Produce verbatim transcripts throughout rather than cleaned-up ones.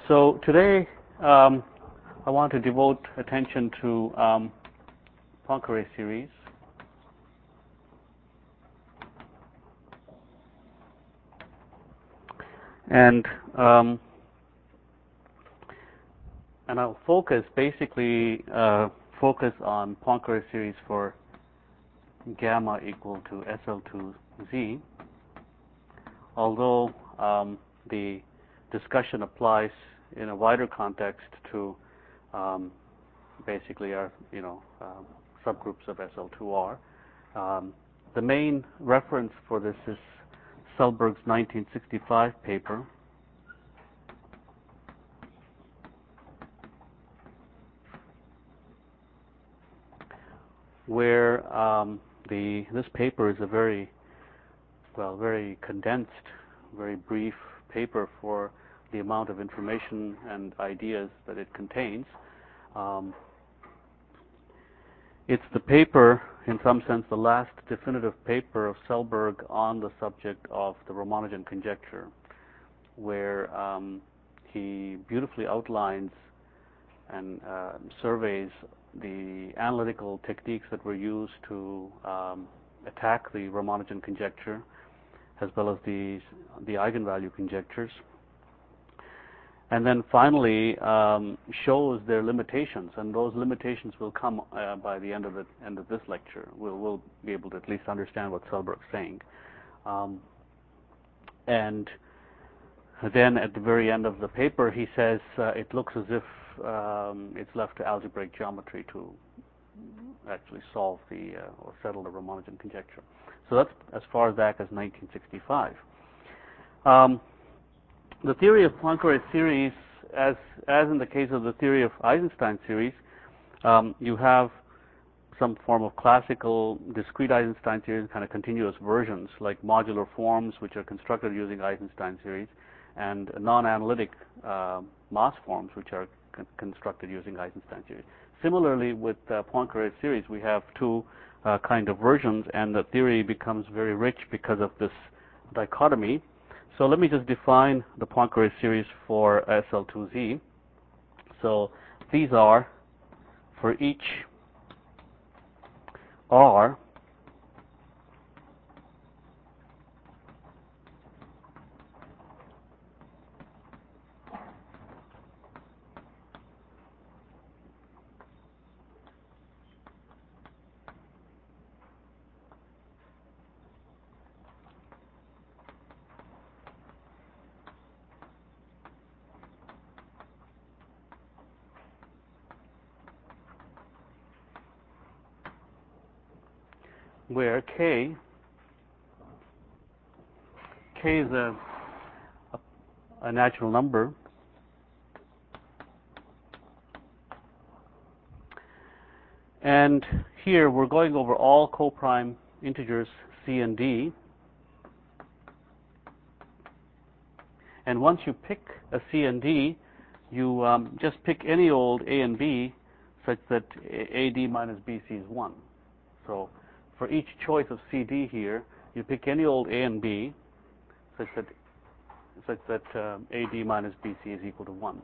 So today um, I want to devote attention to um, Poincare series. And um, and I'll focus basically uh, focus on Poincare series for gamma equal to S L two Z. Although um, the discussion applies in a wider context to um, basically our you know um, subgroups of S L two R. Um, the main reference for this is Selberg's nineteen sixty-five paper, where um, the this paper is a very well very condensed, very brief paper for the amount of information and ideas that it contains. Um, it's the paper, in some sense, the last definitive paper of Selberg on the subject of the Ramanujan conjecture, where um, he beautifully outlines and uh, surveys the analytical techniques that were used to um, attack the Ramanujan conjecture, as well as the the eigenvalue conjectures, and then finally um, shows their limitations, and those limitations will come uh, by the end of the end of this lecture. We'll, we'll be able to at least understand what Selberg's saying, um, and then at the very end of the paper, he says uh, it looks as if um, it's left to algebraic geometry to actually solve the uh, or settle the Ramanujan conjecture. So that's as far back as nineteen sixty-five. Um, the theory of Poincare series, as as in the case of the theory of Eisenstein series, um, you have some form of classical discrete Eisenstein series, kind of continuous versions, like modular forms, which are constructed using Eisenstein series, and non-analytic uh, mass forms, which are con constructed using Eisenstein series. Similarly, with uh, Poincare series, we have two uh, kind of versions, and the theory becomes very rich because of this dichotomy. So let me just define the Poincare series for S L two Z. So these are, for each R, where K K is a, a, a natural number, and here we're going over all coprime integers C and D, and once you pick a C and D, you um, just pick any old A and B such that A D minus B C is one. So for each choice of C D here, you pick any old A and B such that such that uh, A D minus B C is equal to one.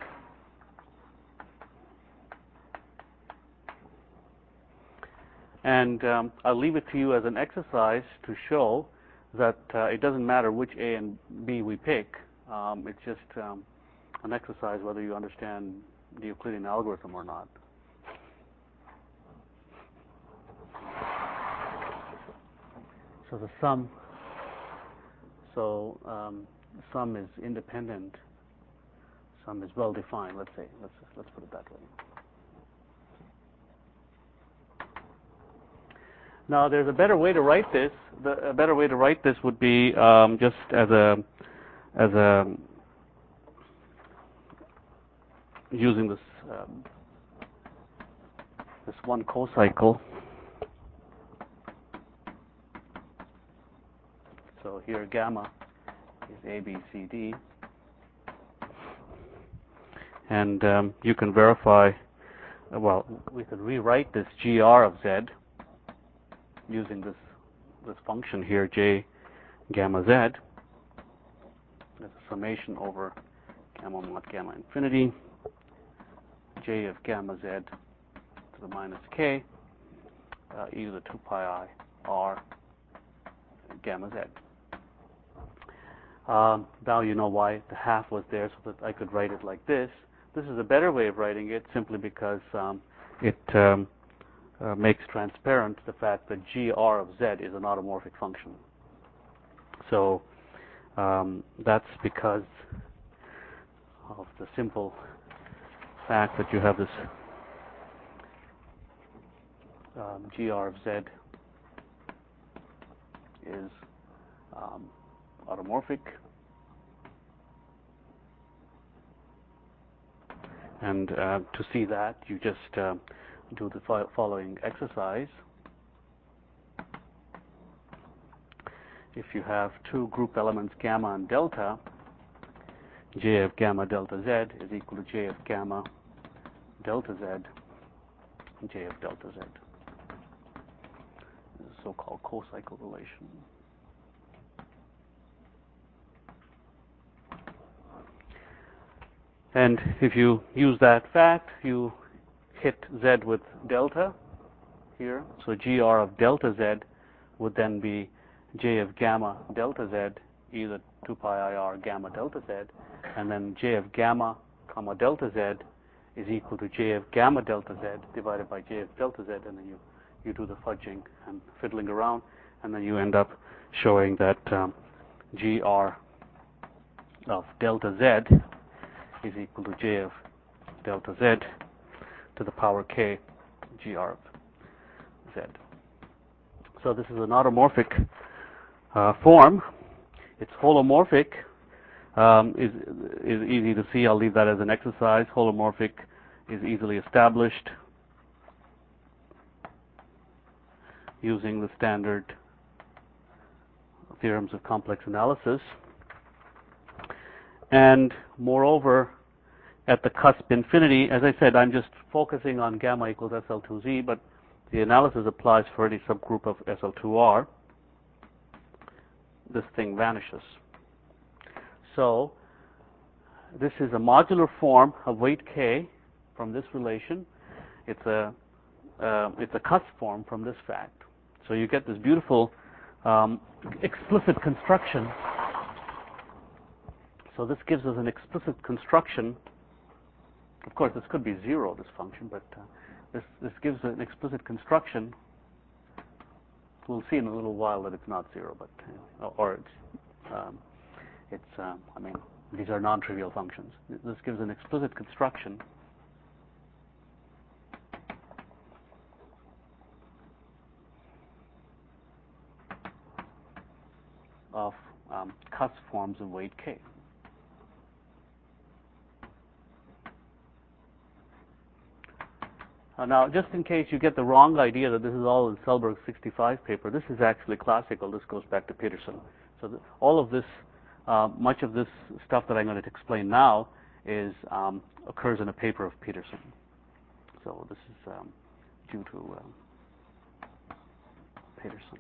And um, I'll leave it to you as an exercise to show that uh, it doesn't matter which A and B we pick. Um, it's just um, an exercise whether you understand the Euclidean algorithm or not. So the sum, so um, sum is independent. Sum is well defined. Let's say let's let's put it that way. Now, there's a better way to write this. The, a better way to write this would be um, just as a as a using this um, this one cocycle. So here gamma is A, B, C, D, and um, you can verify. Well, we could rewrite this G R of Z using this this function here, J gamma Z, as a summation over M one mod gamma infinity, j of gamma z to the minus k, uh, e to the two pi I r gamma z. Um, now you know why the half was there, so that I could write it like this. This is a better way of writing it, simply because um, it um, uh, makes transparent the fact that G R of z is an automorphic function. So um, that's because of the simple fact that you have this um, G R of z is um, automorphic, and uh, to see that, you just uh, do the fo following exercise. If you have two group elements gamma and delta, j of gamma delta z is equal to j of gamma delta z, j of delta z. This is a so-called co-cycle relation. And if you use that fact, you hit z with delta here. So G R of delta z would then be j of gamma delta z, either two pi I r gamma delta z, and then j of gamma comma delta z is equal to j of gamma delta z divided by j of delta z, and then you, you do the fudging and fiddling around, and then you end up showing that um, G R of delta z is equal to j of delta z to the power k G R of z. So this is an automorphic uh, form. It's holomorphic. Um, is is easy to see. I'll leave that as an exercise. Holomorphic is easily established using the standard theorems of complex analysis. And moreover, at the cusp infinity, as I said, I'm just focusing on gamma equals S L two Z, but the analysis applies for any subgroup of S L two R. This thing vanishes. So this is a modular form of weight k from this relation. It's a uh, it's a cusp form from this fact. So you get this beautiful um, explicit construction. So this gives us an explicit construction. Of course, this could be zero, this function, but uh, this this gives an explicit construction. We'll see in a little while that it's not zero, but uh, or it's um, it's um, I mean, these are non-trivial functions. This gives an explicit construction of um, cusp forms of weight k. Uh, now, just in case you get the wrong idea that this is all in Selberg's sixty-five paper, this is actually classical. This goes back to Peterson. So the, all of this, uh, much of this stuff that I'm going to explain now is um, occurs in a paper of Peterson. So this is um, due to uh, Peterson.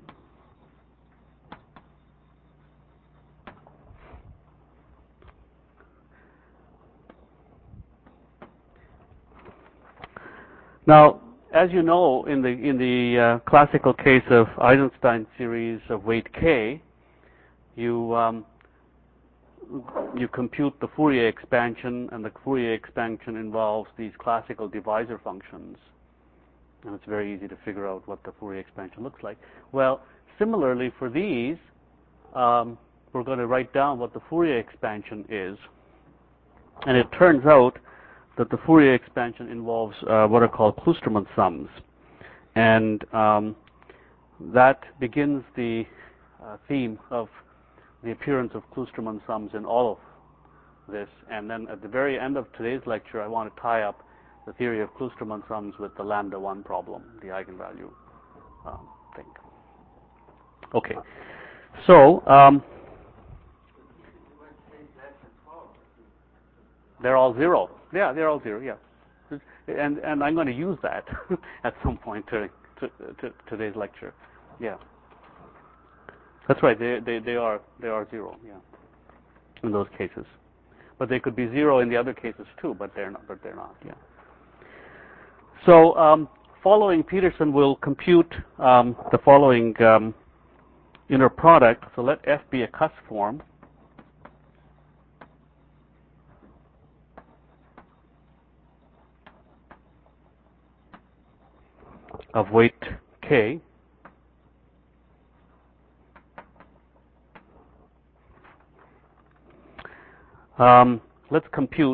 Now, as you know, in the in the uh, classical case of Eisenstein series of weight k, you um, you compute the Fourier expansion, and the Fourier expansion involves these classical divisor functions, and it's very easy to figure out what the Fourier expansion looks like. Well, similarly for these, um, we're going to write down what the Fourier expansion is, and it turns out that the Fourier expansion involves uh, what are called Kloosterman sums, and um, that begins the uh, theme of the appearance of Kloosterman sums in all of this. And then at the very end of today's lecture, I want to tie up the theory of Kloosterman sums with the lambda one problem, the eigenvalue um, thing. Okay, so um, they're all zero. Yeah, they're all zero. Yeah, and and I'm going to use that at some point during to, to, today's lecture. Yeah, that's right. They they they are they are zero. Yeah, in those cases. but they could be zero in the other cases too, but they're not. But they're not. Yeah. So um, following Peterson will compute um, the following um, inner product. So let F be a Cuss form. Of weight K. Um, let's compute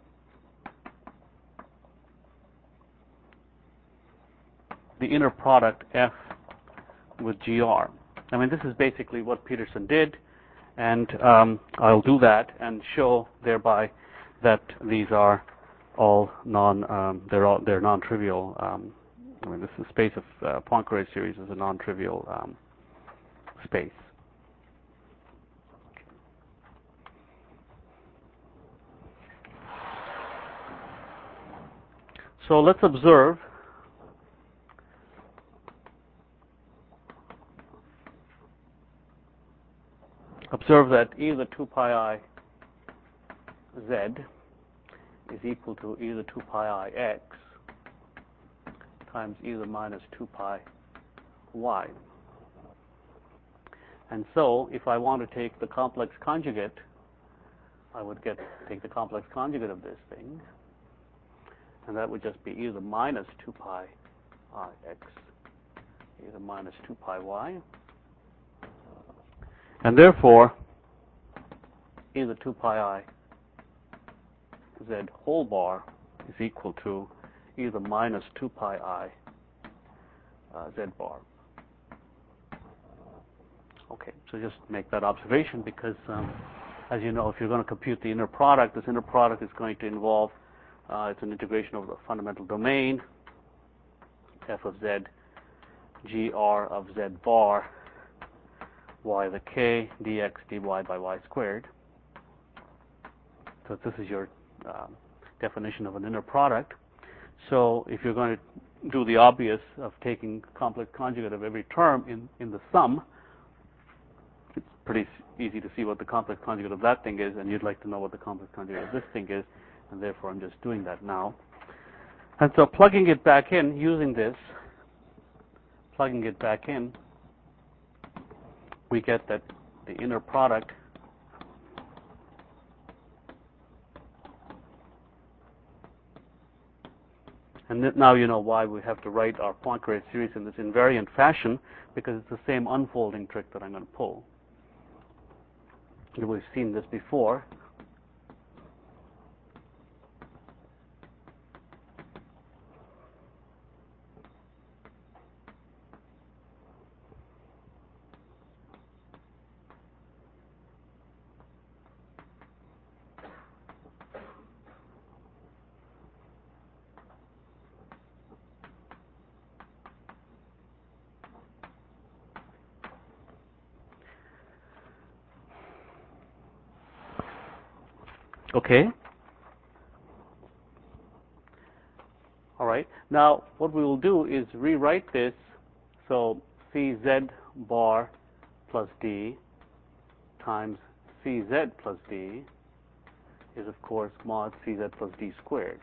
the inner product F with G R. I mean, this is basically what Peterson did, and um, I'll do that and show thereby that these are all non um, they're all they're non-trivial. Um, I mean, this is space of uh, Poincare series is a non-trivial um, space. So let's observe observe that e to the two pi I z is equal to e to the two pi I x times e to the minus two pi y. And so if I want to take the complex conjugate, I would get take the complex conjugate of this thing, and that would just be e to the minus two pi I x, e to the minus two pi y. And therefore, e to the two pi I z whole bar is equal to e to the minus two pi I uh, z bar. Okay, so just make that observation because, um, as you know, if you're going to compute the inner product, this inner product is going to involve, uh, it's an integration over the fundamental domain, f of z, gr of z bar, y to the k, dx dy by y squared. So this is your um, definition of an inner product. So if you're going to do the obvious of taking complex conjugate of every term in, in the sum, it's pretty easy to see what the complex conjugate of that thing is, and you'd like to know what the complex conjugate of this thing is, and therefore I'm just doing that now. And so plugging it back in, using this, plugging it back in, we get that the inner product and now you know why we have to write our Poincare series in this invariant fashion, because it's the same unfolding trick that I'm going to pull. We've seen this before. Okay. All right. Now, what we will do is rewrite this. So Cz bar plus d times Cz plus d is, of course, mod Cz plus d squared.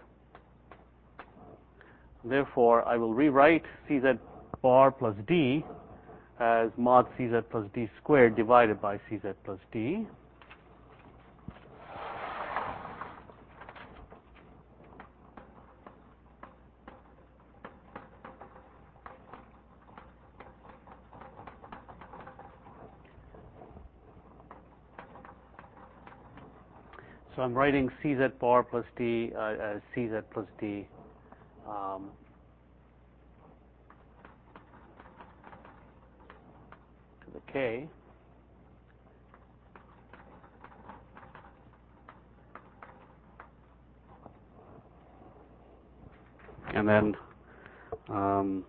Therefore, I will rewrite Cz bar plus d as mod Cz plus d squared divided by Cz plus d. So I'm writing Cz bar plus d uh, as Cz plus d um, to the k. And then um,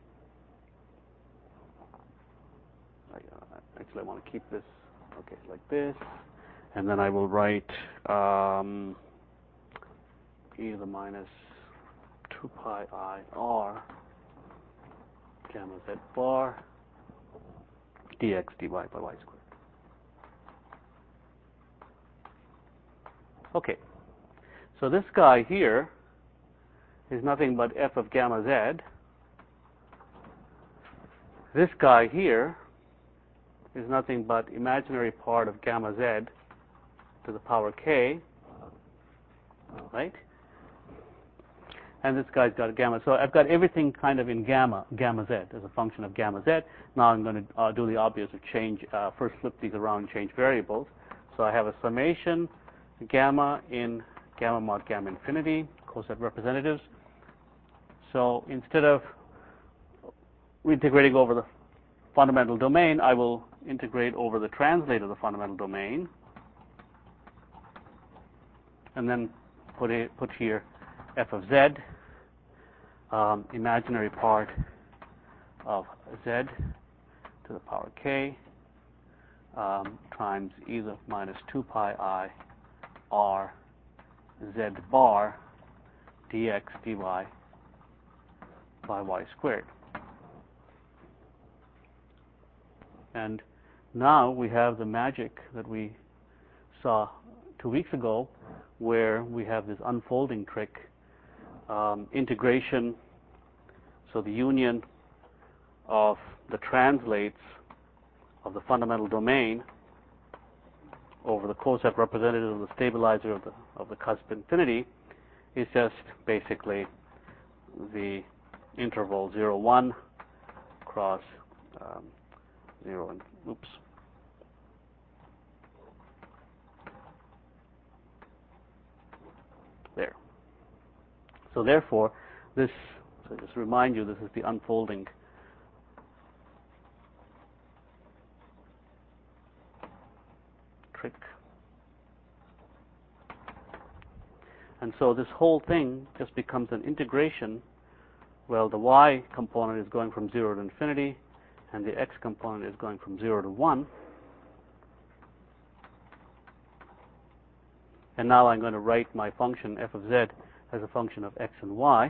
I, uh, actually I want to keep this okay like this, and then I will write um, e to the minus two pi I r gamma z bar dx dy by y squared. Okay, so this guy here is nothing but f of gamma z. This guy here is nothing but imaginary part of gamma z to the power k, right? And this guy's got gamma. So I've got everything kind of in gamma, gamma z as a function of gamma z. Now I'm going to uh, do the obvious of change, uh, first flip these around and change variables. So I have a summation gamma in gamma mod gamma infinity, coset representatives. So instead of integrating over the fundamental domain, I will integrate over the translate of the fundamental domain, and then put it, put here f of z, um, imaginary part of z to the power k, um, times e to the minus two pi I r z bar dx dy by y squared. And now we have the magic that we saw two weeks ago, where we have this unfolding trick, um, integration, so the union of the translates of the fundamental domain over the coset representative of the stabilizer of the of the cusp infinity is just basically the interval zero one cross um, zero and oops there. So therefore, this, so just to remind you, this is the unfolding trick. And so this whole thing just becomes an integration. Well, the y component is going from zero to infinity, and the x component is going from zero to one. And now I'm going to write my function f of z as a function of x and y.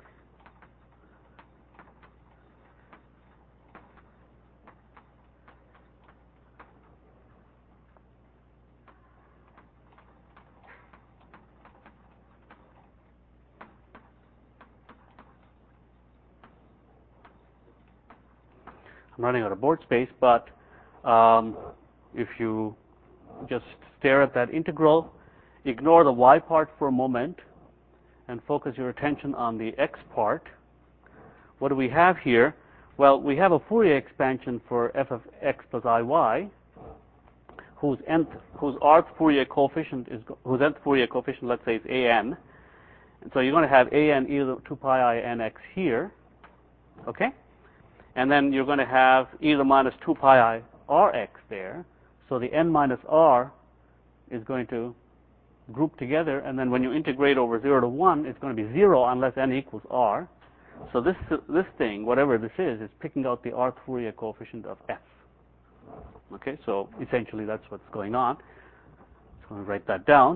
I'm running out of board space, but um, if you just stare at that integral, ignore the y part for a moment, and focus your attention on the x part. What do we have here? Well, we have a Fourier expansion for f of x plus iy, whose nth, whose rth Fourier coefficient is, whose nth Fourier coefficient, let's say, is an. And so you're going to have an e to the two pi I nx here, okay? And then you're going to have e to the minus two pi I rx there. So the n minus r is going to group together, and then when you integrate over zero to one, it's going to be zero unless n equals r. So this this thing, whatever this is, is picking out the rth Fourier coefficient of f. Okay, so essentially that's what's going on. So I'm going to write that down.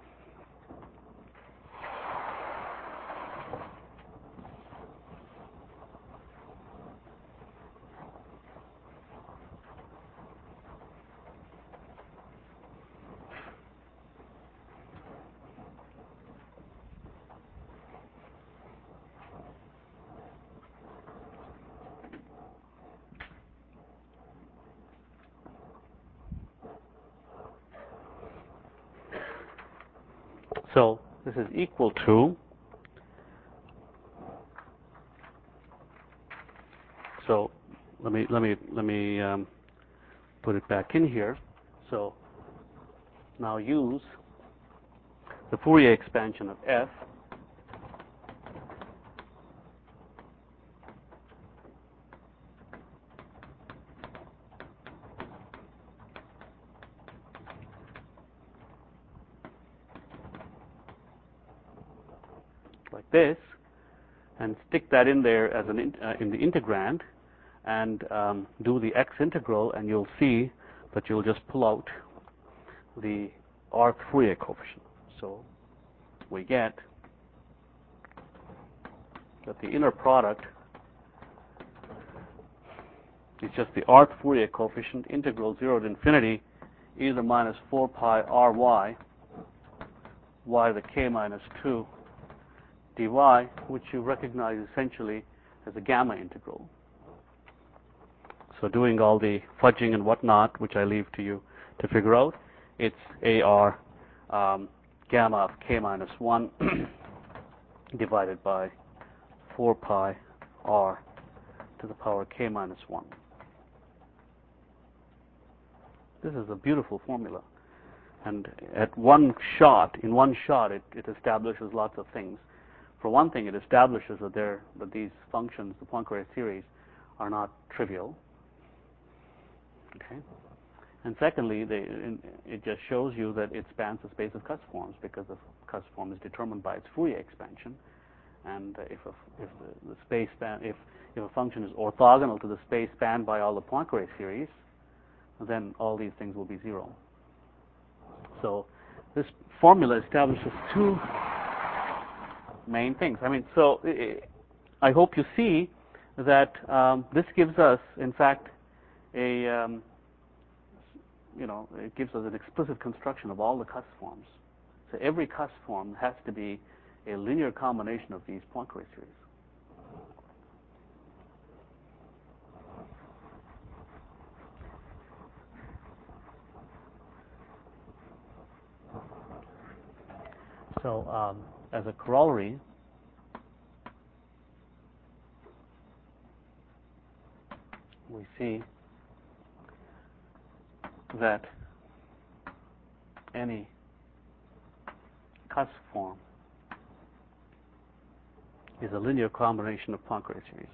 So this is equal to, so let me let me let me um, put it back in here. So now use the Fourier expansion of f like this, and stick that in there as an in, uh, in the integrand, and um, do the x integral, and you'll see that you'll just pull out the rth Fourier coefficient. So we get that the inner product is just the rth Fourier coefficient integral zero to infinity e to the minus four pi ry y to the k minus two dy, which you recognize essentially as a gamma integral. So doing all the fudging and whatnot, which I leave to you to figure out, it's ar um, gamma of k minus one divided by four pi r to the power k minus one. This is a beautiful formula. And at one shot, in one shot, it, it establishes lots of things. For one thing, it establishes that, there, that these functions, the Poincare series, are not trivial. Okay. And secondly, they, it just shows you that it spans the space of cusp forms, because the cusp form is determined by its Fourier expansion. And if, a, if the, the space span, if, if a function is orthogonal to the space spanned by all the Poincare series, then all these things will be zero. So this formula establishes two main things. I mean, so I hope you see that um, this gives us, in fact, a um, you know, it gives us an explicit construction of all the cusp forms. So every cusp form has to be a linear combination of these Poincare series. So um, as a corollary, we see that any cusp form is a linear combination of Poincare series.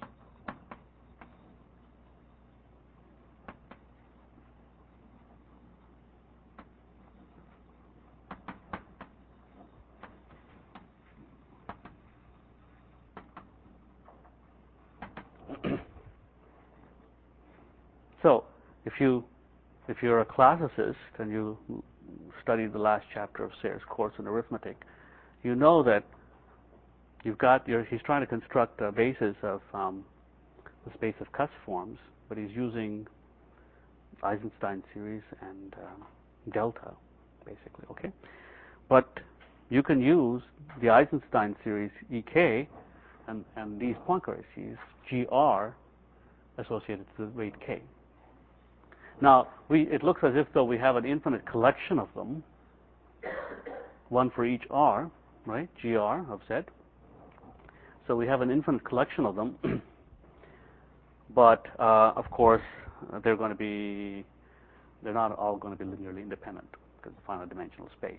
So if you if you're a classicist and you studied the last chapter of Sayre's course in arithmetic, you know that you've got your he's trying to construct a basis of um, the space of cusp forms, but he's using Eisenstein series and um, delta, basically. Okay, but you can use the Eisenstein series E K and and these Poincare series G R associated to the weight K. Now, we, it looks as if though we have an infinite collection of them, one for each R, right, G R of Z. So we have an infinite collection of them, but uh, of course, they're going to be, they're not all going to be linearly independent, because it's finite dimensional space.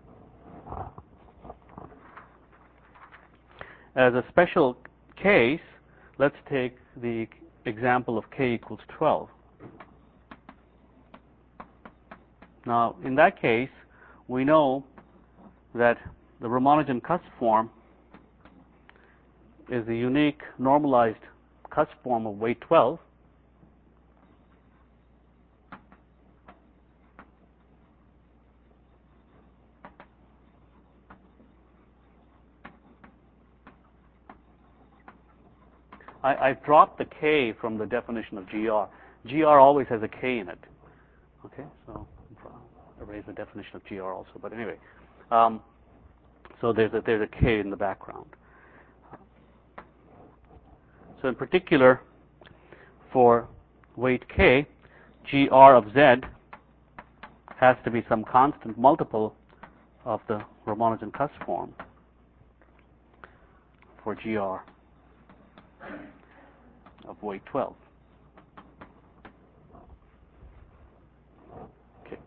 As a special case, let's take the example of K equals twelve. Now, in that case, we know that the Ramanujan cusp form is the unique normalized cusp form of weight twelve. I, I've dropped the K from the definition of G R. G R always has a K in it. Okay, so erase the definition of G R also. But anyway, um, so there's a, there's a K in the background. So in particular, for weight K, G R of Z has to be some constant multiple of the Ramanujan cusp form for G R of weight twelve. Okay.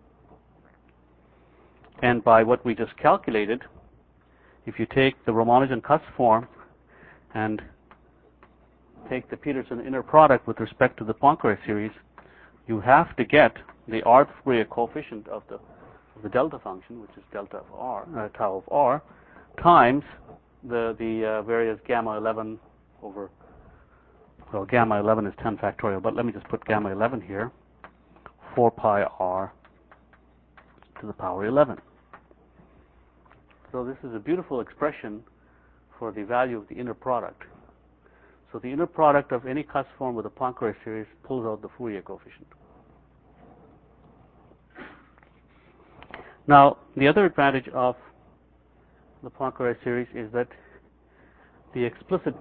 And by what we just calculated, if you take the Ramanujan cusp form and take the Peterson inner product with respect to the Poincare series, you have to get the R Fourier coefficient of the of the delta function, which is delta of R, uh, tau of R, times the the uh, various gamma eleven over, well, gamma eleven is ten factorial, but let me just put gamma eleven here, four pi R to the power eleven. So this is a beautiful expression for the value of the inner product. So the inner product of any cusp form with a Poincare series pulls out the Fourier coefficient. Now, the other advantage of the Poincare series is that the explicit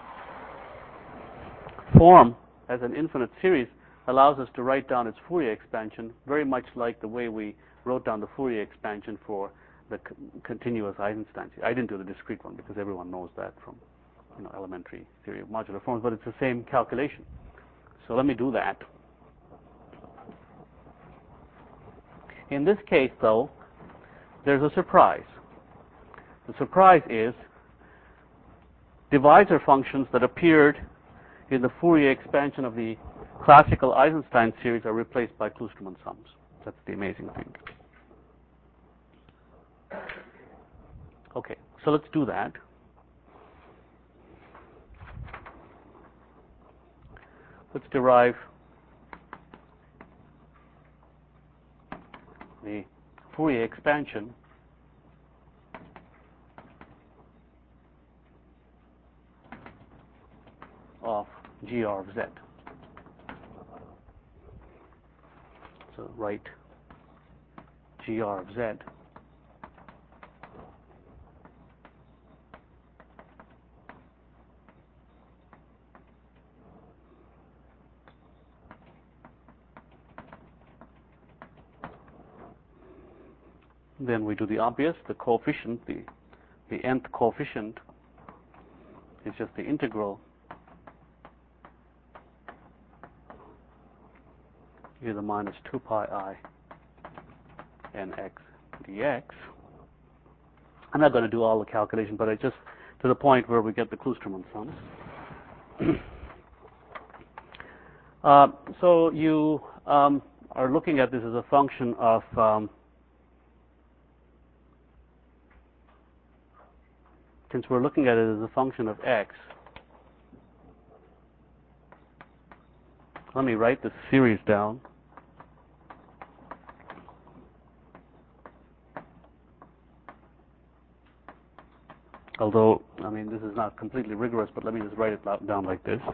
form as an infinite series allows us to write down its Fourier expansion very much like the way we wrote down the Fourier expansion for the c- continuous Eisenstein series. I didn't do the discrete one because everyone knows that from you know elementary theory of modular forms, but it's the same calculation. So let me do that. In this case, though, there's a surprise. The surprise is divisor functions that appeared in the Fourier expansion of the classical Eisenstein series are replaced by Kloosterman sums. That's the amazing thing. Okay, so let's do that. Let's derive the Fourier expansion of G R of Z. So write G R of Z then we do the obvious. The coefficient, the the nth coefficient is just the integral e to the minus two pi I nx dx. I'm not going to do all the calculation, but I just to the point where we get the Kloosterman sums. uh, so you um, are looking at this as a function of um, since we're looking at it as a function of x, let me write this series down. Although, I mean, this is not completely rigorous, but let me just write it down like this.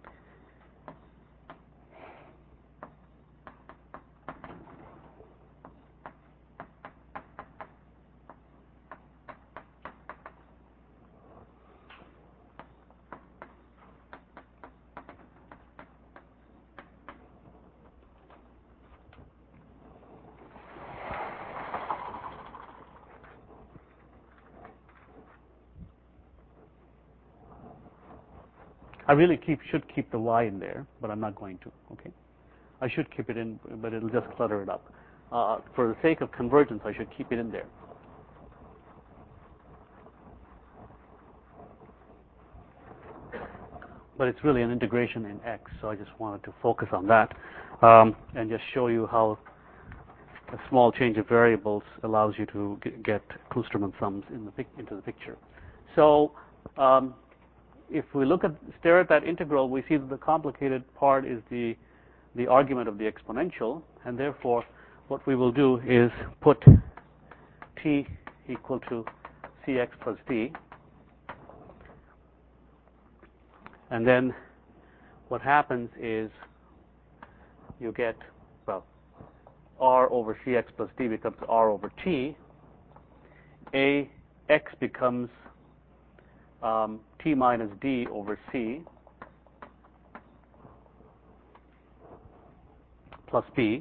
I really keep should keep the y in there, but I'm not going to. Okay, I should keep it in, but it'll just clutter it up. Uh, for the sake of convergence, I should keep it in there. But it's really an integration in x, so I just wanted to focus on that um, and just show you how a small change of variables allows you to get Kloosterman sums in the into the picture. So. Um, If we look at stare at that integral, we see that the complicated part is the the argument of the exponential, and therefore what we will do is put t equal to cx plus d, and then what happens is you get, well, r over cx plus d becomes r over t. A x becomes um, t minus d over c plus b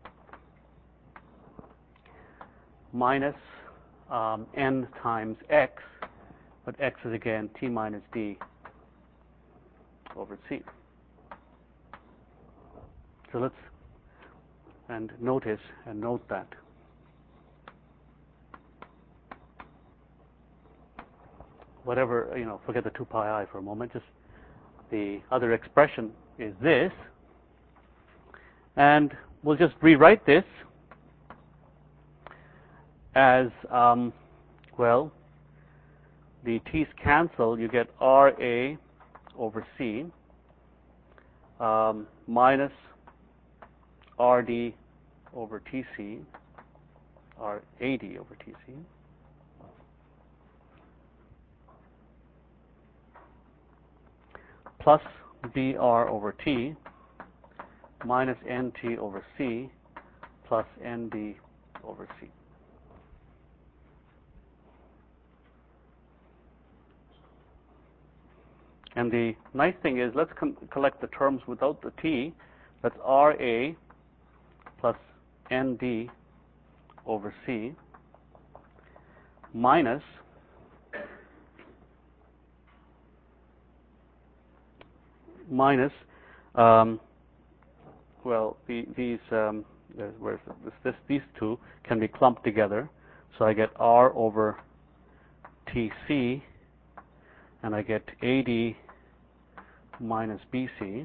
minus um, n times x, but x is again t minus d over c. So let's and notice and note that whatever, you know, forget the two pi I for a moment, just the other expression is this, and we'll just rewrite this as, um, well, the t's cancel, you get R A over C um, minus R D over T C, R A D over T C, plus B R over T minus N T over C plus N D over C. And the nice thing is, let's collect the terms without the t. That's R A plus N D over C minus minus um, well the, these um, where's this, this these two can be clumped together, so I get R over T C, and I get A D minus B C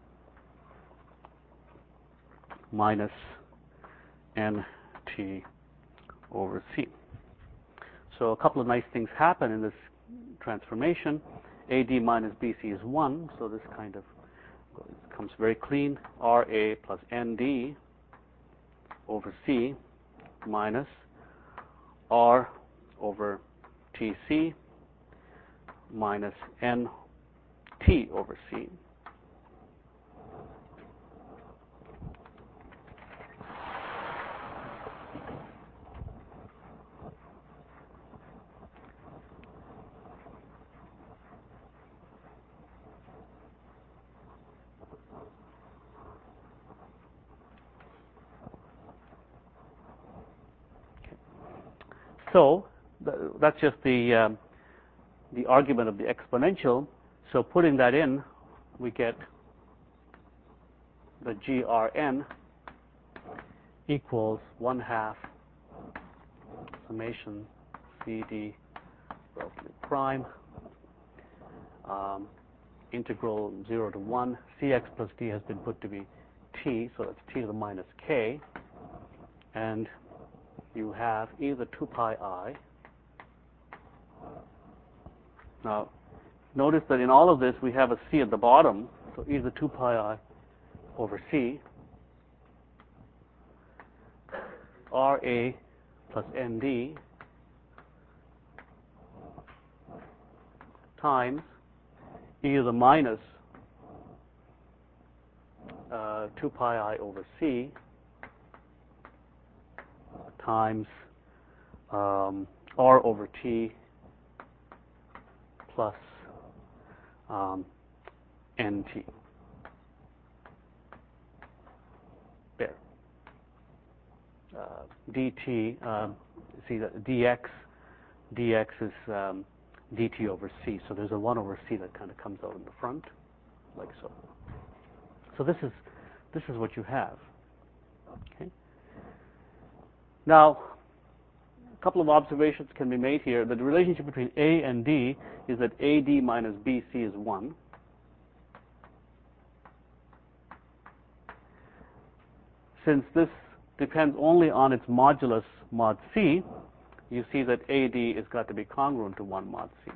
minus N T over C. So a couple of nice things happen in this transformation. A D minus B C is one, so this kind of comes very clean. R A plus N D over C minus R over T C minus N T over C. So th that's just the um, the argument of the exponential. So putting that in, we get the G R N equals one half summation C D relatively prime um, integral zero to one. Cx plus d has been put to be t, so that's t to the minus k, and you have either two pi I. Now, notice that in all of this we have a c at the bottom, so either two pi I over c, R A plus N D times either minus uh, two pi I over c times um, R over T plus um, N T. There. Uh, dt, um, see that dx, dx is um, dt over c. So there's a one over c that kind of comes out in the front, like so. So this is this is what you have. Okay. Now, a couple of observations can be made here. The relationship between A and D is that A D minus B C is one. Since this depends only on its modulus mod C, you see that A D has got to be congruent to one mod C.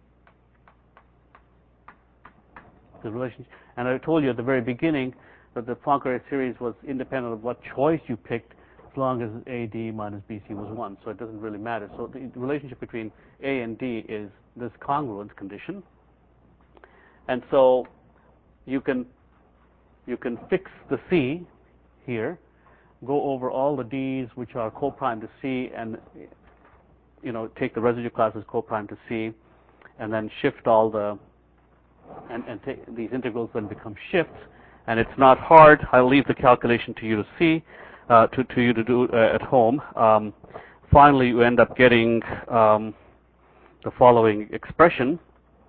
The relationship, and I told you at the very beginning that the Poincare series was independent of what choice you picked, as long as A D minus B C was one, so it doesn't really matter. So the relationship between A and D is this congruence condition, and so you can you can fix the C here, go over all the D's which are co-prime to C, and you know take the residue classes co-prime to C, and then shift all the and, and take these integrals then become shifts, and it's not hard. I'll leave the calculation to you to see. Uh, to, to you to do uh, at home. Um, finally, you end up getting um, the following expression.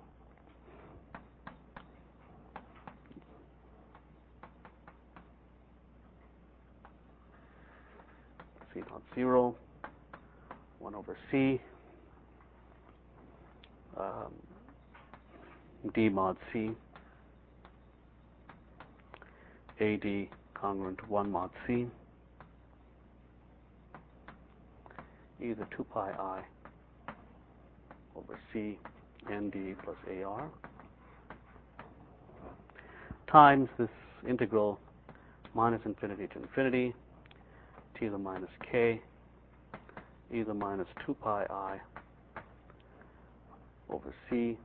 C naught zero, one over C, um, D mod C, A D congruent to one mod C, either two pi I over C N D plus A R times this integral minus infinity to infinity t to the minus k either minus two pi I over C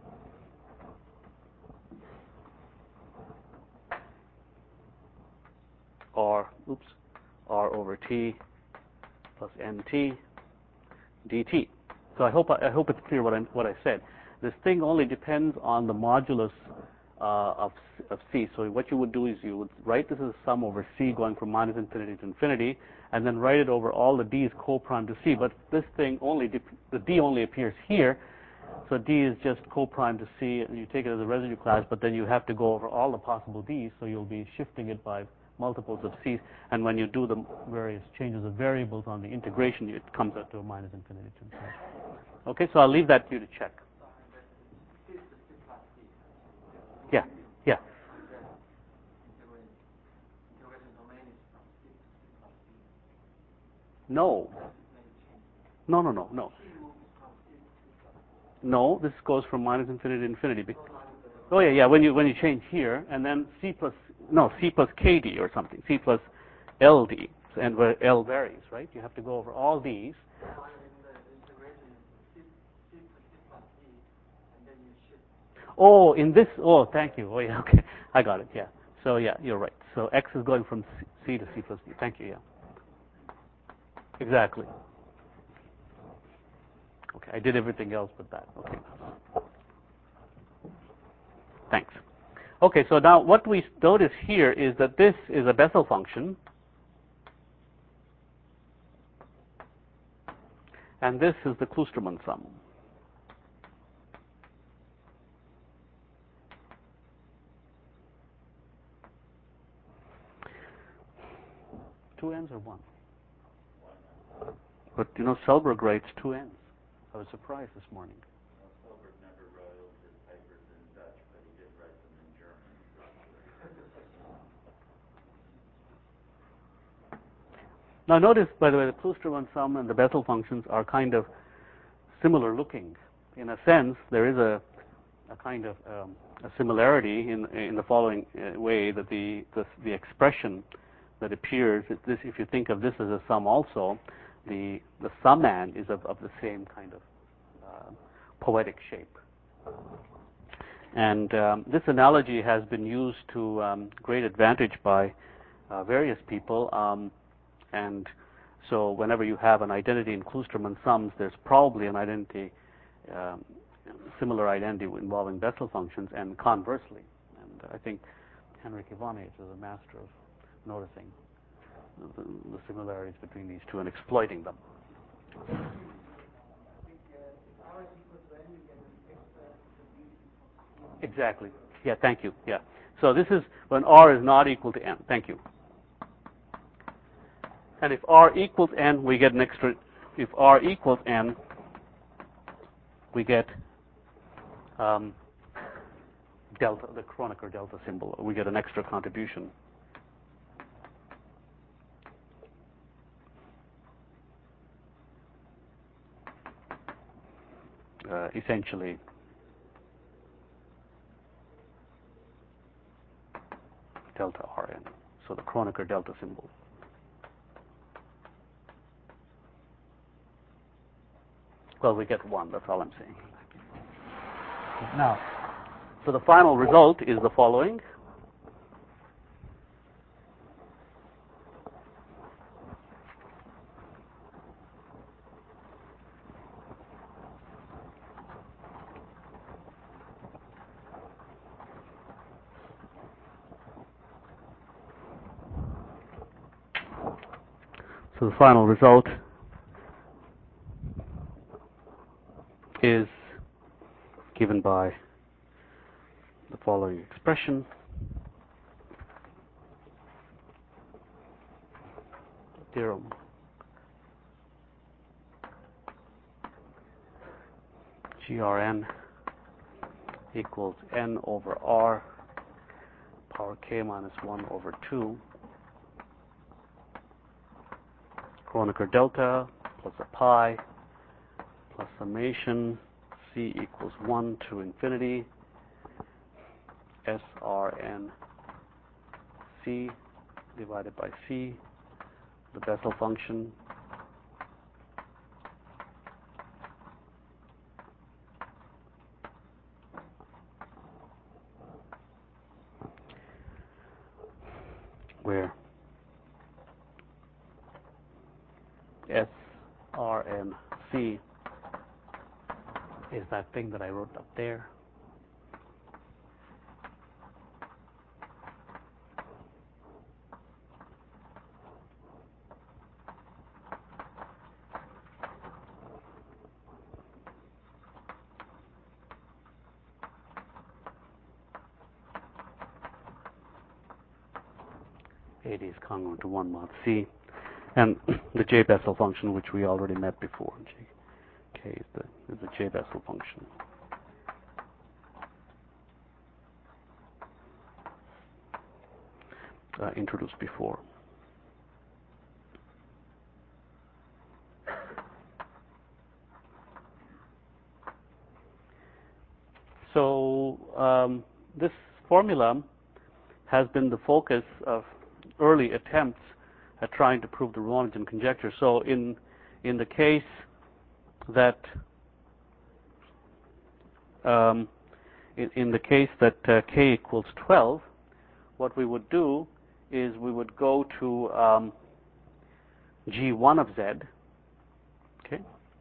R oops R over T plus N T dt. So I hope I, I hope it's clear what I what I said. this thing only depends on the modulus uh, of, of C. So what you would do is you would write this as a sum over C going from minus infinity to infinity, and then write it over all the D's co-prime to C. But this thing only, the D only appears here, so D is just co-prime to C, and you take it as a residue class, but then you have to go over all the possible D's, so you'll be shifting it by multiples of C's, and when you do the various changes of variables on the integration, it comes out to a minus infinity to infinity. Okay, so I'll leave that to you to check. Yeah, yeah. No. No, no, no, no. No, this goes from minus infinity to infinity. Oh yeah, yeah. When you when you change here, and then C plus no C plus K D or something, C plus L D, and where L varies, right? You have to go over all these. Oh, in this. Oh, thank you. Oh yeah, okay, I got it. Yeah. So yeah, you're right. So X is going from C to C plus D. Thank you. Yeah. Exactly. Okay, I did everything else but that. Okay. Thanks. Okay, so now what we notice here is that this is a Bessel function, and this is the Kloosterman sum. Two n's or one? But you know, Selberg writes two n's. I was surprised this morning. Well, Selberg never wrote his papers in Dutch, but he did write them in German. Now notice, by the way, the Kloosterman sum and the Bessel functions are kind of similar looking. In a sense, there is a, a kind of um, a similarity in in the following uh, way that the, the the expression that appears, this, if you think of this as a sum also, the the summand is of, of the same kind of uh, poetic shape. And um, this analogy has been used to um, great advantage by uh, various people. Um, and so whenever you have an identity in Kloosterman sums, there's probably an identity, um, similar identity involving Bessel functions, and conversely. And I think Henrik Ivanich is a master of noticing the, the similarities between these two and exploiting them. Exactly. Yeah, thank you. Yeah. So this is when R is not equal to n. Thank you. And if R equals n, we get an extra. If R equals n, we get um, delta, the Kronecker delta symbol. We get an extra contribution. Uh, essentially, delta Rn. So the Kronecker delta symbol. Well, we get one. That's all I'm saying. Now, so the final result is the following. So the final result is given by the following expression. Theorem. G R N equals n over R power k minus one over two Kronecker delta plus a pi plus summation C equals one to infinity S R N C divided by C, the Bessel function, where S R N C is that thing that I wrote up there. A D is congruent to one mod C, and the J-Bessel function, which we already met before. J, K is the is the J-Bessel function. Uh, introduced before. So um, this formula has been the focus of early attempts at trying to prove the Ramanujan conjecture. So in in the case that um, in, in the case that uh, k equals twelve, what we would do is we would go to um, G one of Z, okay,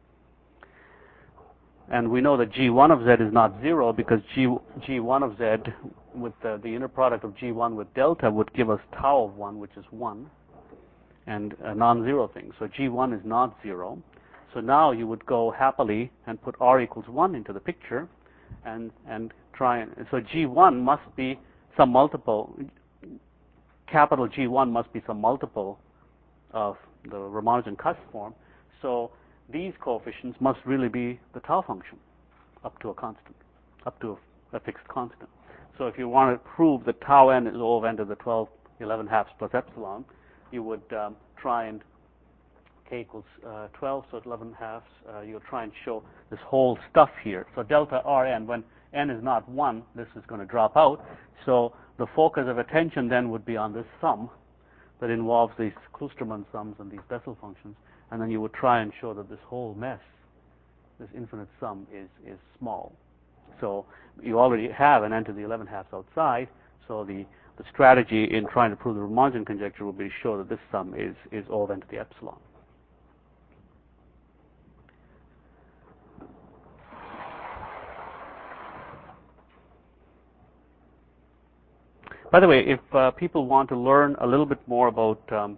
and we know that G one of Z is not zero because G G one of Z with the, the inner product of G one with delta would give us tau of one, which is one, and a non-zero thing. So G one is not zero. So now you would go happily and put R equals one into the picture, and and try and so G one must be some multiple. Capital G one must be some multiple of the Ramanujan cusp form. So these coefficients must really be the tau function up to a constant, up to a, a fixed constant. So if you want to prove that tau n is O of n to the twelve, eleven halves plus epsilon, you would um, try and k equals uh, twelve, so eleven halves, uh, you'll try and show this whole stuff here. So delta Rn, when n is not one, this is going to drop out. So the focus of attention then would be on this sum that involves these Kloosterman sums and these Bessel functions, and then you would try and show that this whole mess, this infinite sum, is, is small. So you already have an n to the eleven halves outside, so the, the strategy in trying to prove the Ramanujan conjecture would be to show that this sum is, is O of n to the epsilon. By the way, if uh, people want to learn a little bit more about, um,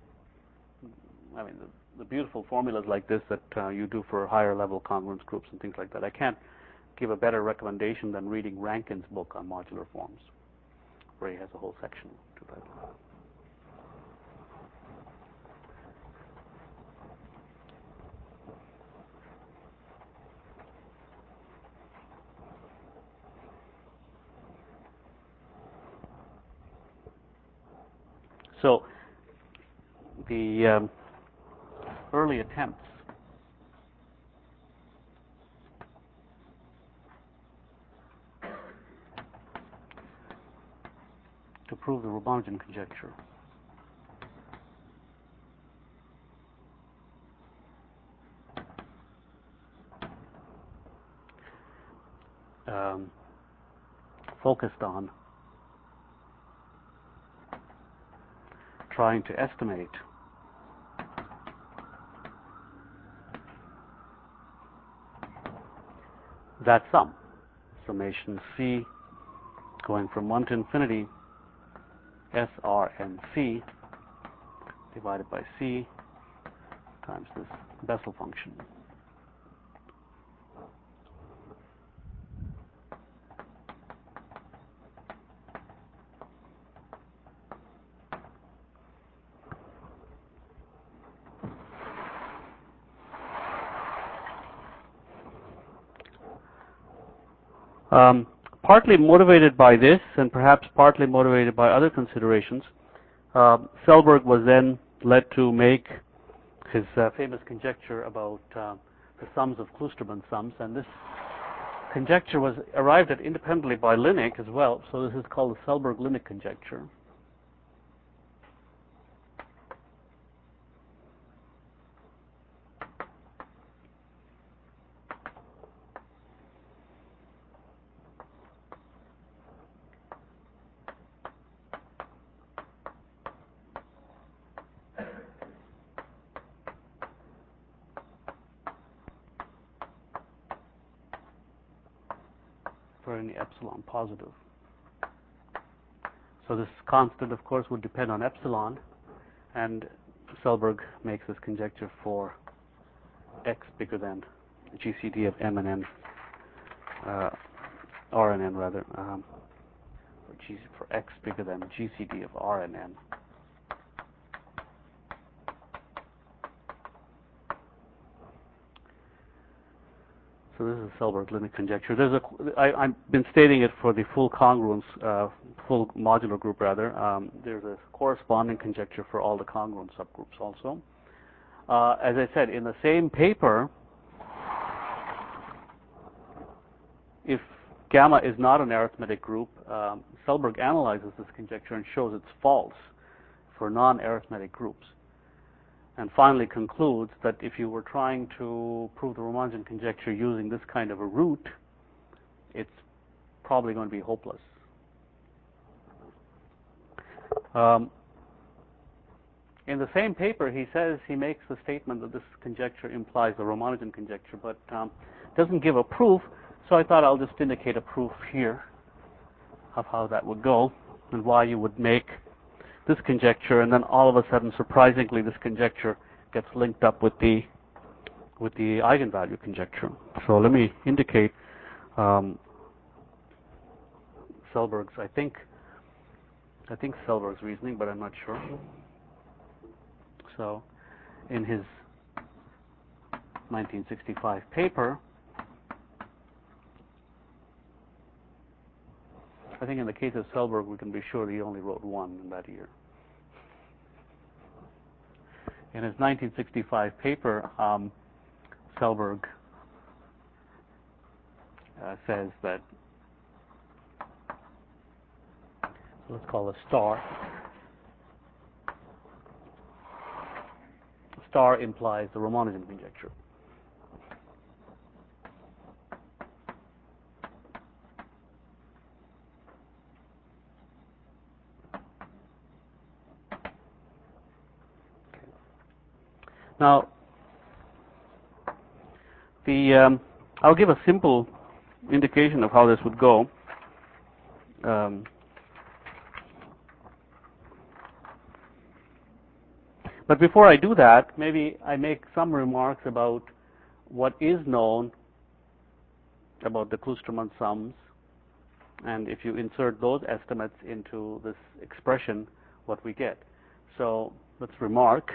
I mean, the, the beautiful formulas like this that uh, you do for higher level congruence groups and things like that, I can't give a better recommendation than reading Rankin's book on modular forms, where he has a whole section to that. So the um, early attempts to prove the Ramanujan conjecture um, focused on trying to estimate that sum, summation C going from one to infinity, S, R, and C divided by C times this Bessel function. Um, partly motivated by this, and perhaps partly motivated by other considerations, uh, Selberg was then led to make his uh, famous conjecture about uh, the sums of Kloosterman sums, and this conjecture was arrived at independently by Linnik as well, so this is called the Selberg-Linnik conjecture. for any epsilon positive. So this constant, of course, would depend on epsilon, and Selberg makes this conjecture for x bigger than G C D of M and N, uh, R and N rather, um, for, G, for x bigger than G C D of R and N. So this is a Selberg limit conjecture. There's a, I, I've been stating it for the full congruence, uh, full modular group rather. Um, there's a corresponding conjecture for all the congruent subgroups also. Uh, as I said, in the same paper, if gamma is not an arithmetic group, um, Selberg analyzes this conjecture and shows it's false for non-arithmetic groups. And finally concludes that if you were trying to prove the Ramanujan conjecture using this kind of a root, it's probably going to be hopeless. Um, in the same paper, he says, he makes the statement that this conjecture implies the Ramanujan conjecture, but um, doesn't give a proof, so I thought I'll just indicate a proof here of how that would go and why you would make this conjecture, and then all of a sudden, surprisingly, this conjecture gets linked up with the with the eigenvalue conjecture. So let me indicate um, Selberg's. I think I think Selberg's reasoning, but I'm not sure. So, in his nineteen sixty-five paper, I think in the case of Selberg, we can be sure he only wrote one in that year. In his nineteen sixty-five paper, um, Selberg uh, says that, let's call a star. Star implies the Ramanujan conjecture. Now, the um, I'll give a simple indication of how this would go. Um, but before I do that, maybe I make some remarks about what is known about the Kloosterman sums, and if you insert those estimates into this expression, what we get. So let's remark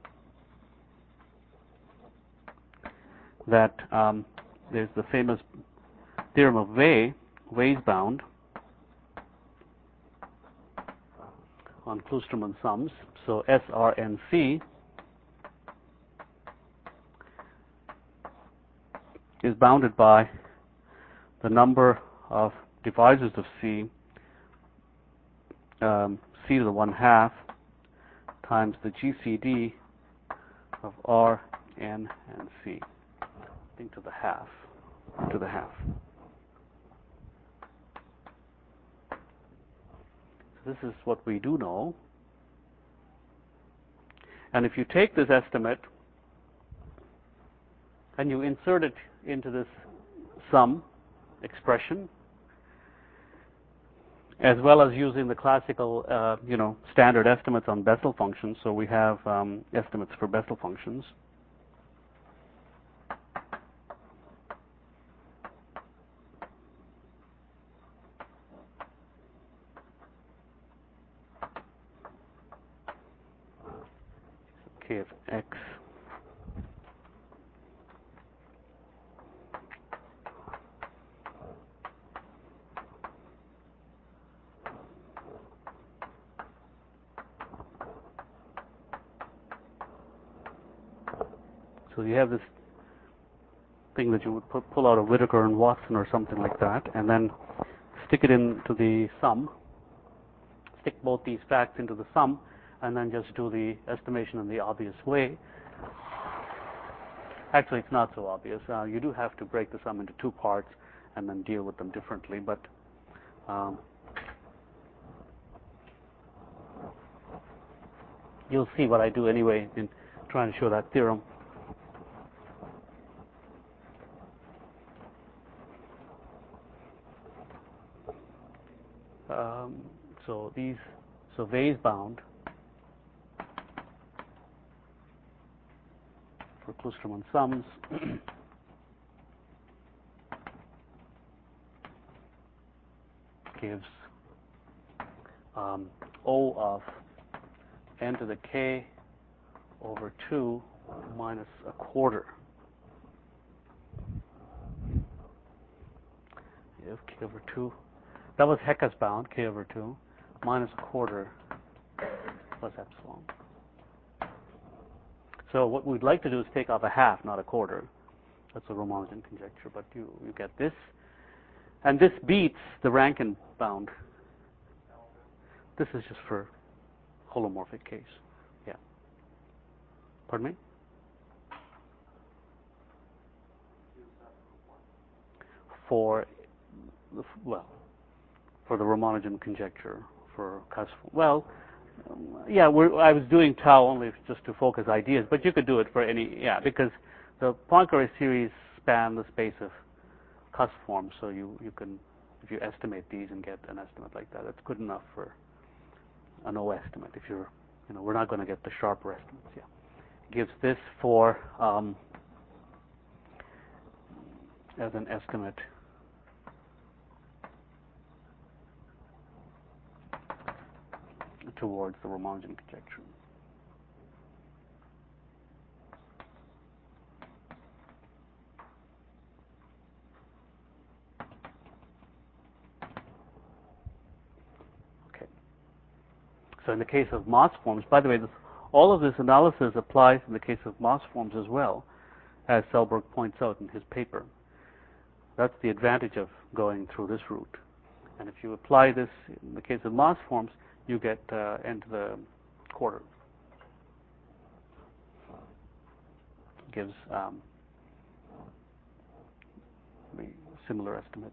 that um, there's the famous theorem of Weil, Weis's bound, on Kloosterman sums. So S R N C is bounded by the number of divisors of C, um, C to the one half, times the G C D of R, N, and C. I think to the half, to the half. So this is what we do know. And if you take this estimate and you insert it into this sum expression, as well as using the classical, uh, you know, standard estimates on Bessel functions, so we have um, estimates for Bessel functions. K of x so you have this thing that you would put, pull out of Whittaker and Watson or something like that, and then stick it into the sum, stick both these facts into the sum, and then just do the estimation in the obvious way. Actually, it's not so obvious. Uh, you do have to break the sum into two parts and then deal with them differently, but um, you'll see what I do anyway in trying to show that theorem. Um, so these, so Weiss bound for Kloosterman sums gives um, O of n to the k over two minus a quarter. If k over two, that was Hecke's bound, k over two, minus a quarter plus epsilon. So what we'd like to do is take off a half, not a quarter. That's a Ramanujan conjecture, but you, you get this. And this beats the Rankine bound. This is just for holomorphic case. Yeah. Pardon me? For, well, for the Ramanujan conjecture for Cusp. Well, um, yeah, we're, I was doing tau only just to focus ideas, but you could do it for any, yeah, because the Poincare series span the space of cusp forms, so you, you can, if you estimate these and get an estimate like that, that's good enough for an O estimate. If you're, you know, we're not going to get the sharper estimates, yeah. Gives this for, um, as an estimate towards the Ramanujan conjecture. Okay. So in the case of Moss forms, by the way, this, all of this analysis applies in the case of Moss forms as well, as Selberg points out in his paper. That's the advantage of going through this route. And if you apply this in the case of Moss forms, you get uh, n to the quarter. Gives um, a similar estimate.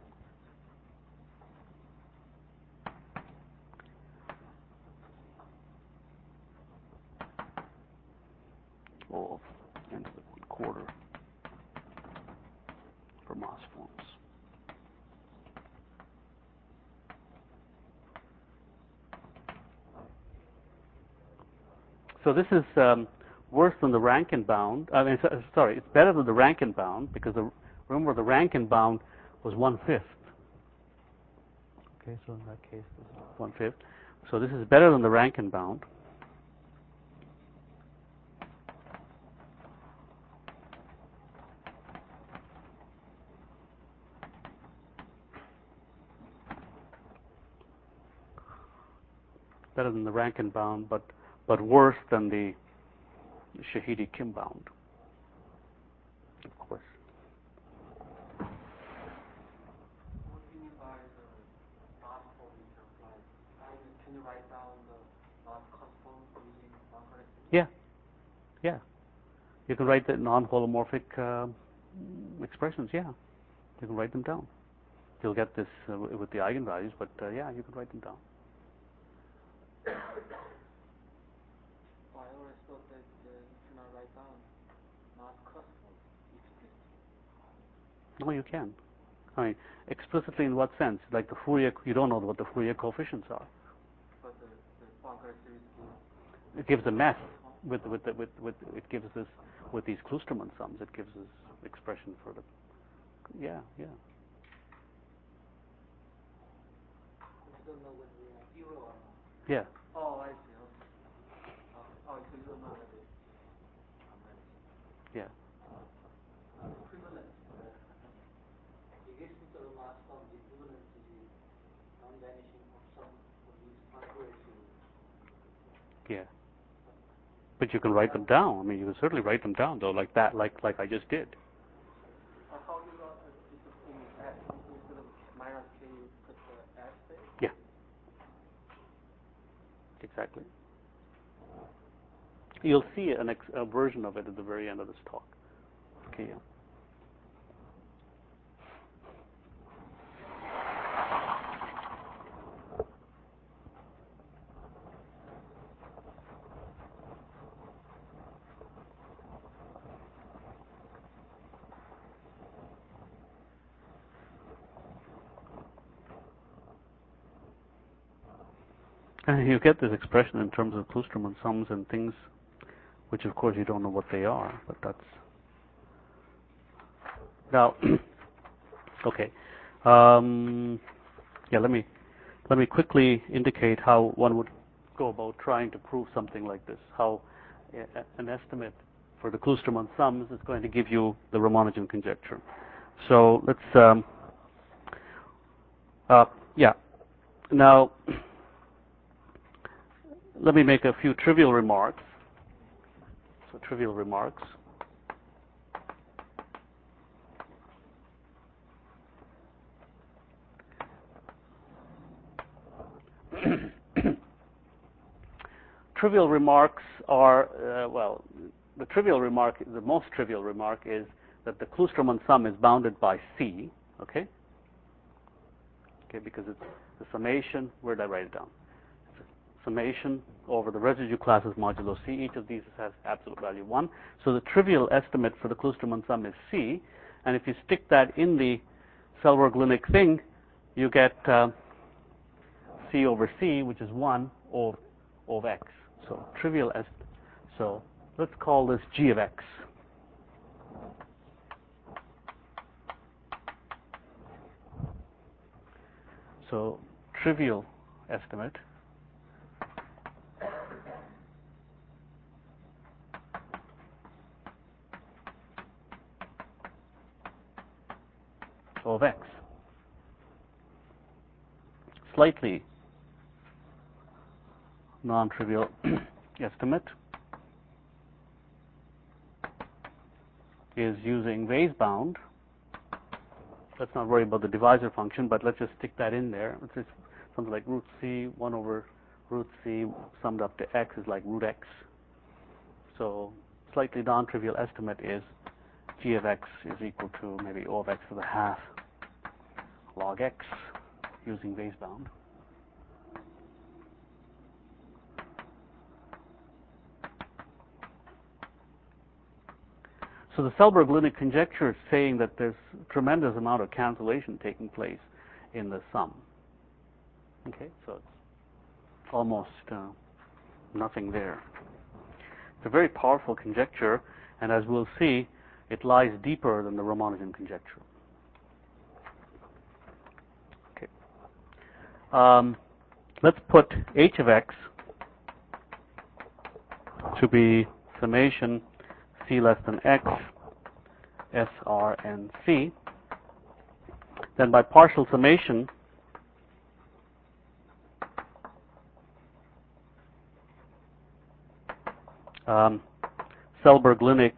Of n to the one quarter for Moss forms. So this is um, worse than the Rankine bound. I mean, sorry, it's better than the Rankine bound because the, remember the Rankine bound was one fifth. Okay, so in that case, this is one fifth. So this is better than the Rankine bound. Better than the Rankine bound, but but worse than the Shahidi-Kim bound, of course. What do you mean by the not form you can apply? I mean, can you write down the non-cusp form using Poincare series? Yeah, yeah. You can write the non-holomorphic uh, expressions. Yeah, you can write them down. You'll get this uh, with the eigenvalues, but uh, yeah, you can write them down. Well, I always thought that uh, you cannot write down non-cusp form explicitly. No, you can. I mean, explicitly in what sense? Like the Fourier, you don't know what the Fourier coefficients are. But the, the Poincare series gives It gives a mess with with the, with with it gives this with these Kloosterman sums. It gives this expression for the yeah yeah. But you don't know whether they are zero or not. Yeah. Oh, I see. Okay. Okay. Oh, so you don't know whether it's convention. Yeah. Equivalence. 이게 실제로 Moss form equivalence is non-vanishing of some of these Poincare series. Yeah. But you can write them down. I mean, you can certainly write them down though, like that, like like I just did. Uh, how you got uh, it's in S instead of minus K, you put the S there? Yeah. Exactly. You'll see an ex- a version of it at the very end of this talk. Okay. Yeah. And you get this expression in terms of Kloosterman sums and things, which of course you don't know what they are, but that's now okay. Um, yeah, let me let me quickly indicate how one would go about trying to prove something like this. How a, an estimate for the Kloosterman sums is going to give you the Ramanujan conjecture. So let's um, uh, yeah. Now let me make a few trivial remarks. So trivial remarks. Trivial remarks are, uh, well, the trivial remark, the most trivial remark is that the Kloosterman sum is bounded by C, okay? Okay, because it's the summation, where did I write it down? It's a summation over the residue classes modulo C. Each of these has absolute value one. So the trivial estimate for the Kloosterman sum is C, and if you stick that in the Selberg-Linick thing, you get uh, C over C, which is one of, of X. So trivial est. So let's call this G of X. So trivial estimate of X. Slightly non-trivial estimate is using Weisbound. Let's not worry about the divisor function, but let's just stick that in there. It's just something like root C, one over root C summed up to X is like root X. So slightly non-trivial estimate is G of X is equal to maybe O of X to the half log X using Weisbound. So the Selberg-Linick conjecture is saying that there's a tremendous amount of cancellation taking place in the sum. Okay, so it's almost uh, nothing there. It's a very powerful conjecture, and as we'll see, it lies deeper than the Ramanujan conjecture. Okay. Um, let's put H of X to be summation C less than X, S, R, and C. Then by partial summation, um, Selberg-Linick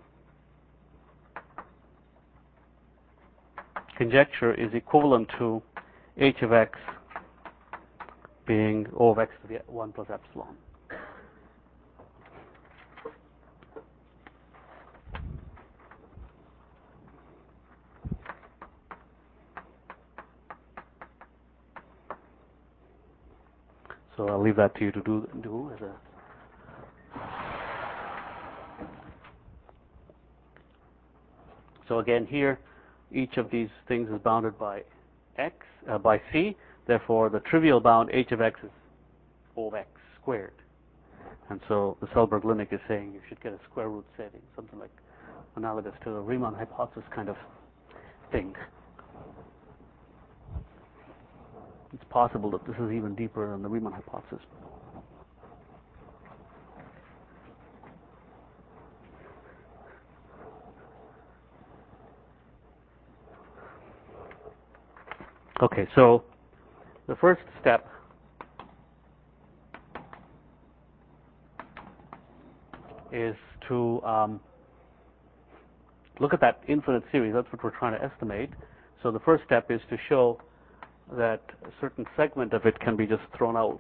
conjecture is equivalent to H of X being O of X to the one plus epsilon. So I'll leave that to you to do, do as a So again, here, each of these things is bounded by X, uh, by C. Therefore, the trivial bound H of X is O of X squared. And so the Selberg-Linick is saying you should get a square root setting, something like analogous to the Riemann hypothesis kind of thing. It's possible that this is even deeper than the Riemann hypothesis. Okay, so the first step is to um, look at that infinite series. That's what we're trying to estimate. So the first step is to show that a certain segment of it can be just thrown out.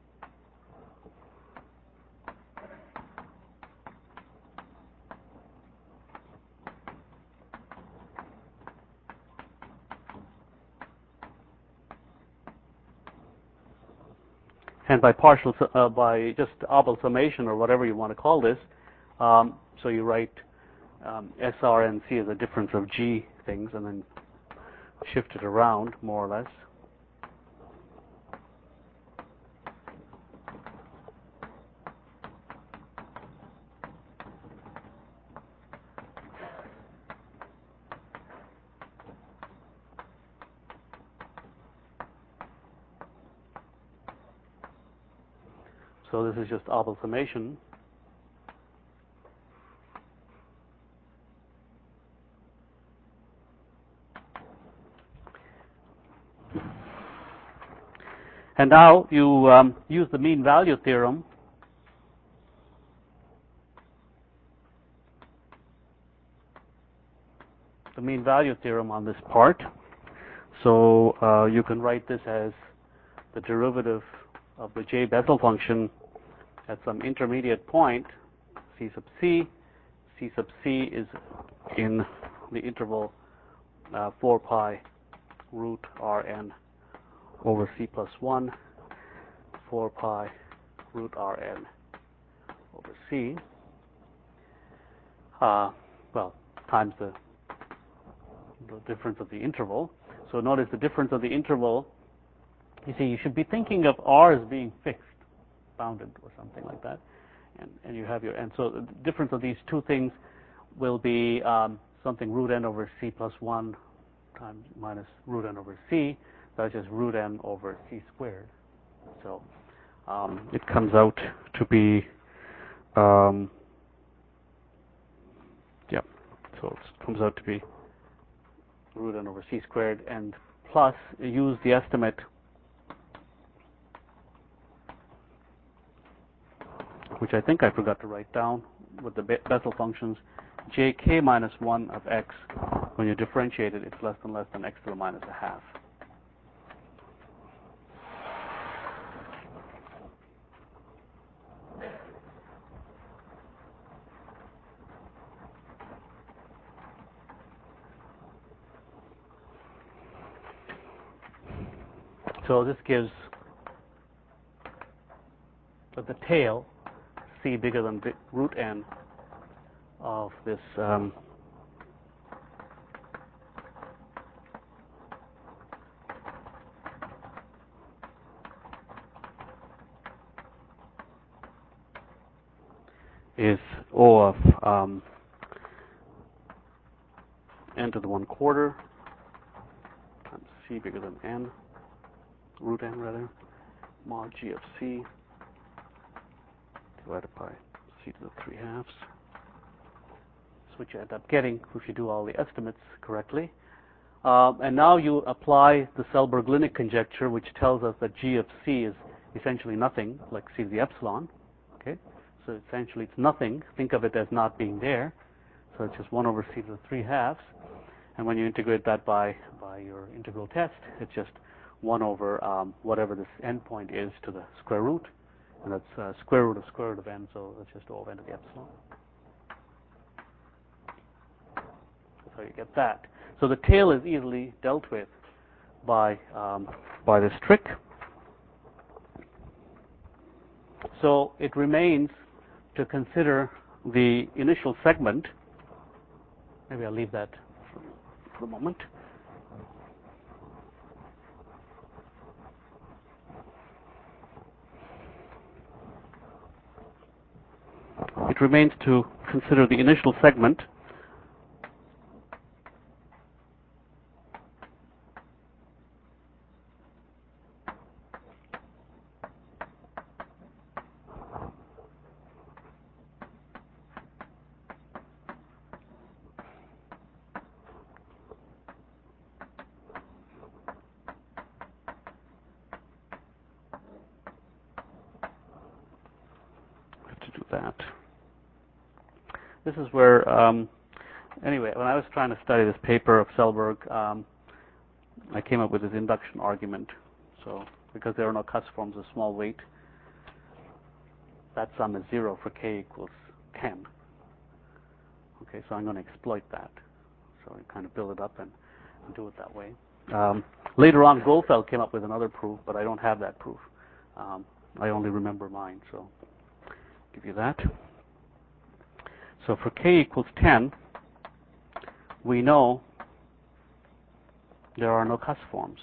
And by partial, uh, by just Abel summation or whatever you want to call this, um, so you write um, S, R, and C as a difference of G things, and then shift it around more or less. So this is just Abel summation. And now you um, use the mean value theorem the mean value theorem on this part. So uh, you can write this as the derivative of the J Bessel function at some intermediate point, C sub c. C sub c is in the interval uh, four pi root Rn over c plus one, four pi root Rn over c, uh, well, times the, the difference of the interval. So notice the difference of the interval. You see, you should be thinking of R as being fixed, bounded, or something like that. And, and you have your, and so the difference of these two things will be um, something root n over c plus one times minus root n over c. That's just root n over c squared. So um, it comes out to be, um, yeah, so it comes out to be root n over c squared, and plus use the estimate, which I think I forgot to write down with the Bessel functions, jk minus one of x. When you differentiate it, it's less than less than x to the minus a half. So this gives that the tail, c bigger than b root n of this um, is O of um, n to the one quarter times c bigger than n, root n rather, mod g of c divided by c to the three halves. That's what you end up getting if you do all the estimates correctly. Um, and now you apply the Selberg-Linick conjecture, which tells us that g of c is essentially nothing, like c to the epsilon. Okay, so essentially it's nothing. Think of it as not being there. So it's just one over c to the three halves. And when you integrate that by by your integral test, it's just one over um, whatever this endpoint is to the square root, and that's uh, square root of square root of n. So that's just O of n to the epsilon. That's how you get that. So the tail is easily dealt with by um, by this trick. So it remains to consider the initial segment. Maybe I'll leave that for, for a moment. It remains to consider the initial segment. That. This is where, um, anyway, when I was trying to study this paper of Selberg, um, I came up with this induction argument. So, because there are no cusp-forms of small weight, that sum is zero for k equals ten. Okay, so I'm going to exploit that. So I kind of build it up and, and do it that way. Um, later on, Goldfeld came up with another proof, but I don't have that proof. Um, I only remember mine, so give you that. So for k equals ten, we know there are no cusp forms.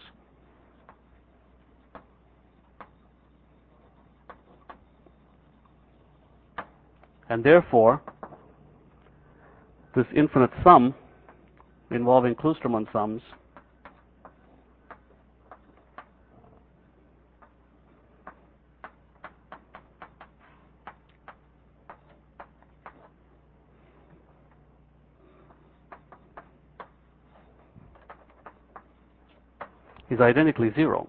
And therefore, this infinite sum involving Kloosterman sums is identically zero.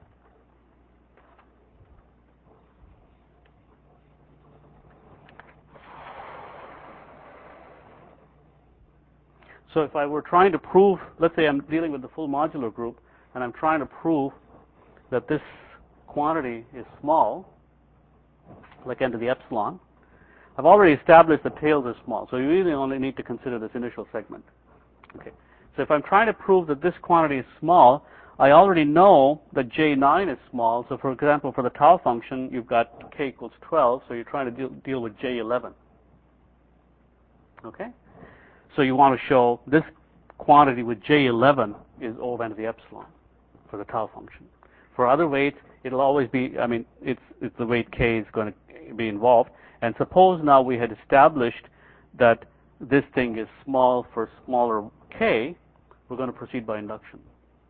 So if I were trying to prove, let's say I'm dealing with the full modular group, and I'm trying to prove that this quantity is small, like n to the epsilon, I've already established that tails are small, so you really only need to consider this initial segment. Okay. So if I'm trying to prove that this quantity is small, I already know that J nine is small. So for example, for the tau function, you've got k equals twelve, so you're trying to deal, deal with J eleven. Okay? So you want to show this quantity with J eleven is O of n to the epsilon for the tau function. For other weights, it'll always be, I mean, it's, it's the weight k is going to be involved. And suppose now we had established that this thing is small for smaller k, we're going to proceed by induction.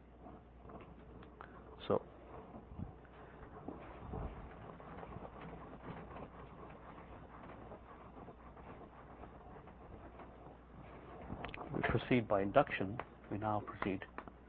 So we proceed by induction. We now proceed.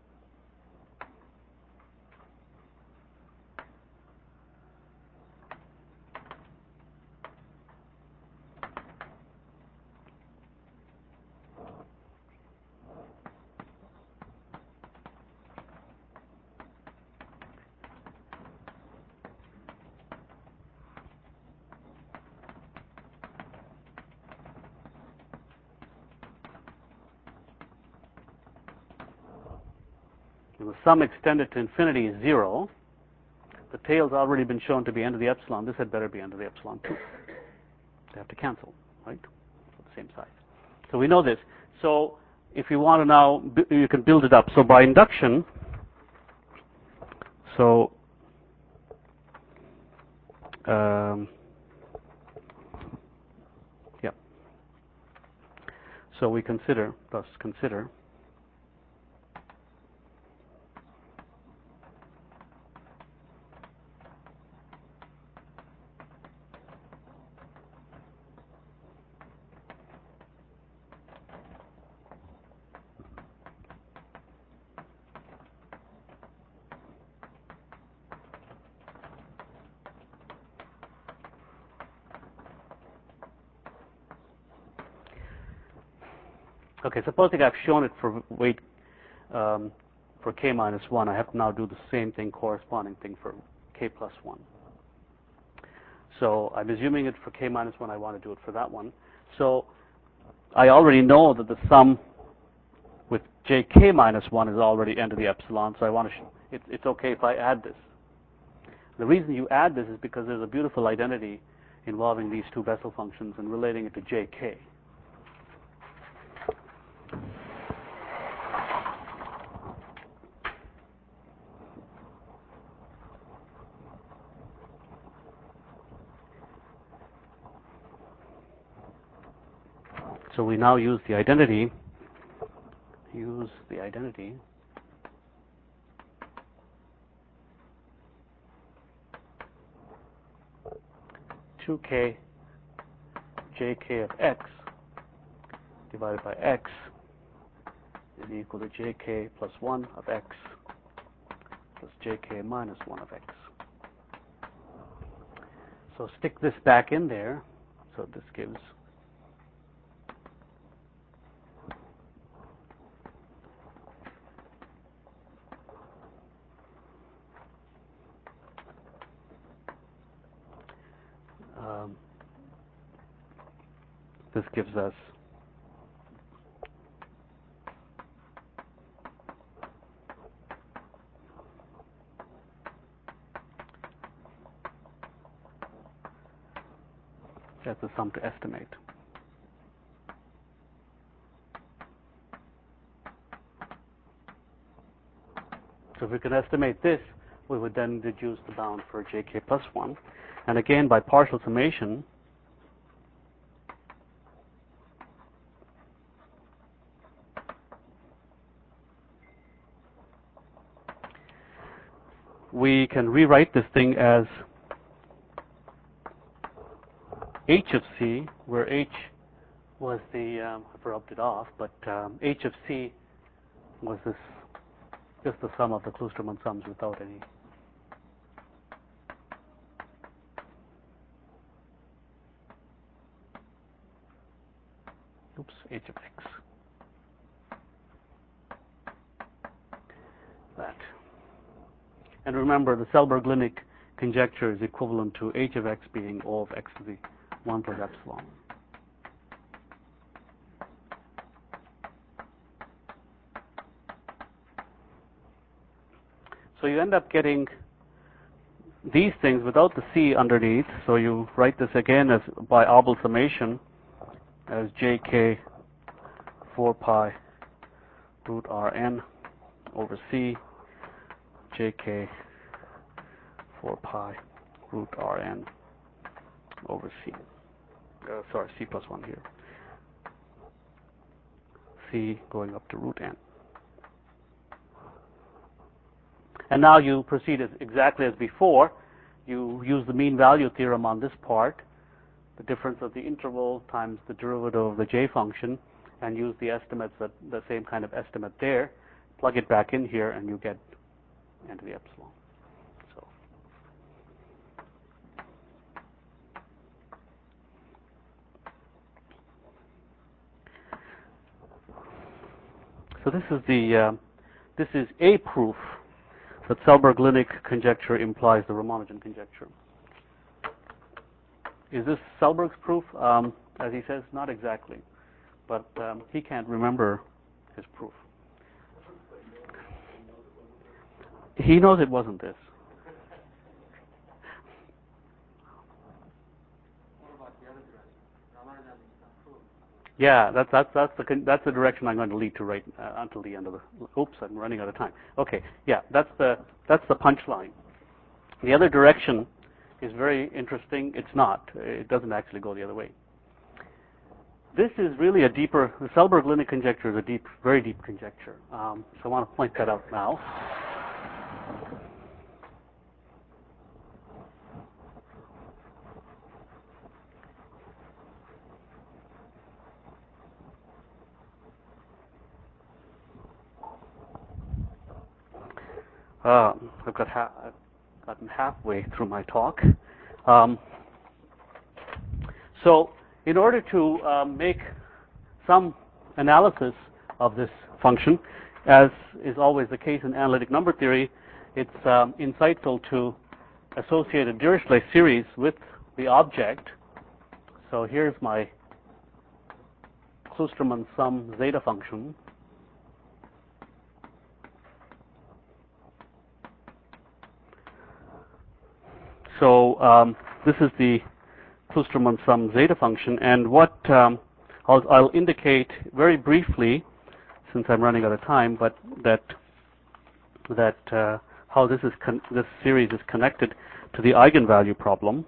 The sum extended to infinity is zero. The tail's already been shown to be n to the epsilon. This had better be n to the epsilon too. They have to cancel, right? So the same size. So we know this. So if you want to now, you can build it up. So by induction, so um, yeah. So we consider, thus consider. Okay, supposing I've shown it for weight um, for k minus one, I have to now do the same thing, corresponding thing for k plus one. So I'm assuming it for k minus one, I want to do it for that one. So I already know that the sum with jk minus one is already n to the epsilon, so I want to, sh it, it's okay if I add this. The reason you add this is because there's a beautiful identity involving these two Bessel functions and relating it to jk. So we now use the identity, use the identity two k jk of x divided by x is equal to jk plus one of x plus jk minus one of x. So stick this back in there. So this gives um, this gives us that's the sum to estimate. So if we can estimate this, we would then deduce the bound for jk plus one. And again, by partial summation, we can rewrite this thing as h of c, where h was the, um, I've rubbed it off, but um, h of c was this just the sum of the Kloosterman sums without any. Oops, h of x. That. And remember, the Selberg-Linick conjecture is equivalent to h of x being O of x to the one plus epsilon. So you end up getting these things without the c underneath. So you write this again as by Abel summation as jk four pi root rn over c jk four pi root rn over c. Uh, sorry, c plus one here. C going up to root n. And now you proceed as exactly as before. You use the mean value theorem on this part, the difference of the interval times the derivative of the j function, and use the estimates, that the same kind of estimate there, plug it back in here, and you get n to the epsilon. So, so this is the uh, this is a proof that Selberg-Linick conjecture implies the Ramanujan conjecture. Is this Selberg's proof? Um, as he says, not exactly, but um, he can't remember his proof. He knows it wasn't this. What about the other direction? Ramanujan is not proved. Yeah, that's that's that's the con- that's the direction I'm going to lead to right uh, until the end of the. Oops, I'm running out of time. Okay, yeah, that's the that's the punchline. The other direction is very interesting. It's not. It doesn't actually go the other way. This is really a deeper. The Selberg-Linick conjecture is a deep, very deep conjecture. Um, so I want to point that out now. Uh, I've got ha- I've gotten halfway through my talk. Um, so, in order to um, make some analysis of this function, as is always the case in analytic number theory, it's um, insightful to associate a Dirichlet series with the object. So here's my Kloosterman sum zeta function. So um, this is the Kloosterman sum zeta function, and what um, I'll, I'll indicate very briefly, since I'm running out of time, but that that uh, how this is con- this series is connected to the eigenvalue problem.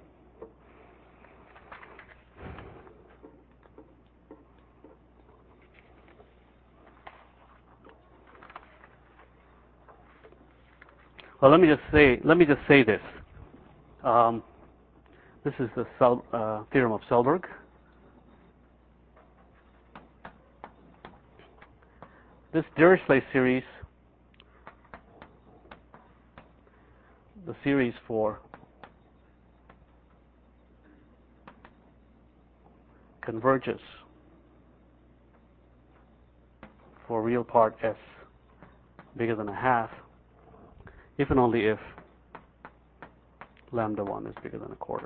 Well, let me just say let me just say this. Um, this is the Sel- uh, theorem of Selberg. This Dirichlet series, the series for converges for real part S bigger than a half, if and only if lambda one is bigger than a quarter.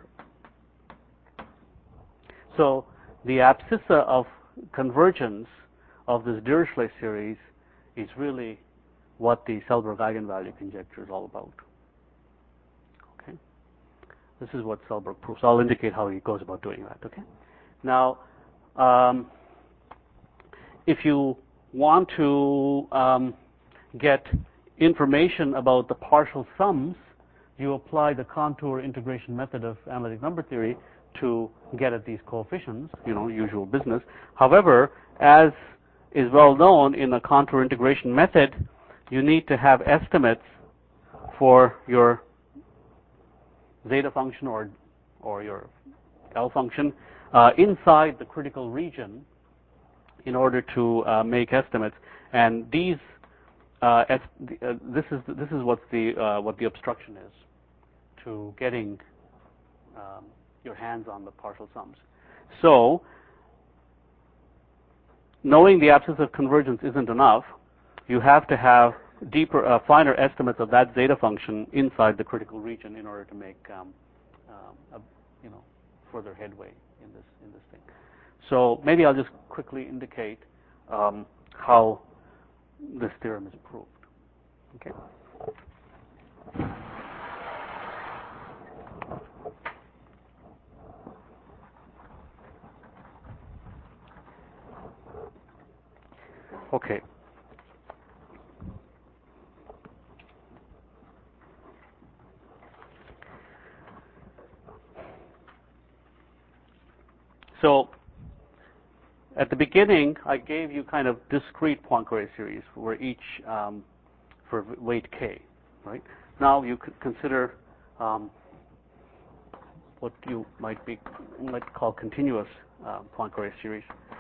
So the abscissa of convergence of this Dirichlet series is really what the Selberg eigenvalue conjecture is all about. Okay, this is what Selberg proves. I'll indicate how he goes about doing that. Okay, now um, if you want to um, get information about the partial sums, you apply the contour integration method of analytic number theory to get at these coefficients, you know, usual business. However, as is well known in the contour integration method, you need to have estimates for your zeta function or or your L function uh, inside the critical region in order to uh, make estimates. And these uh, as the, uh, this is this is what the uh, what the obstruction is to getting um, your hands on the partial sums. So, knowing the absence of convergence isn't enough. You have to have deeper, uh, finer estimates of that zeta function inside the critical region in order to make, um, um, a, you know, further headway in this in this thing. So maybe I'll just quickly indicate um, how this theorem is proved. Okay. Okay. So at the beginning, I gave you kind of discrete Poincare series for each um, for weight k, right? Now you could consider um, what you might be might call continuous uh, Poincare series.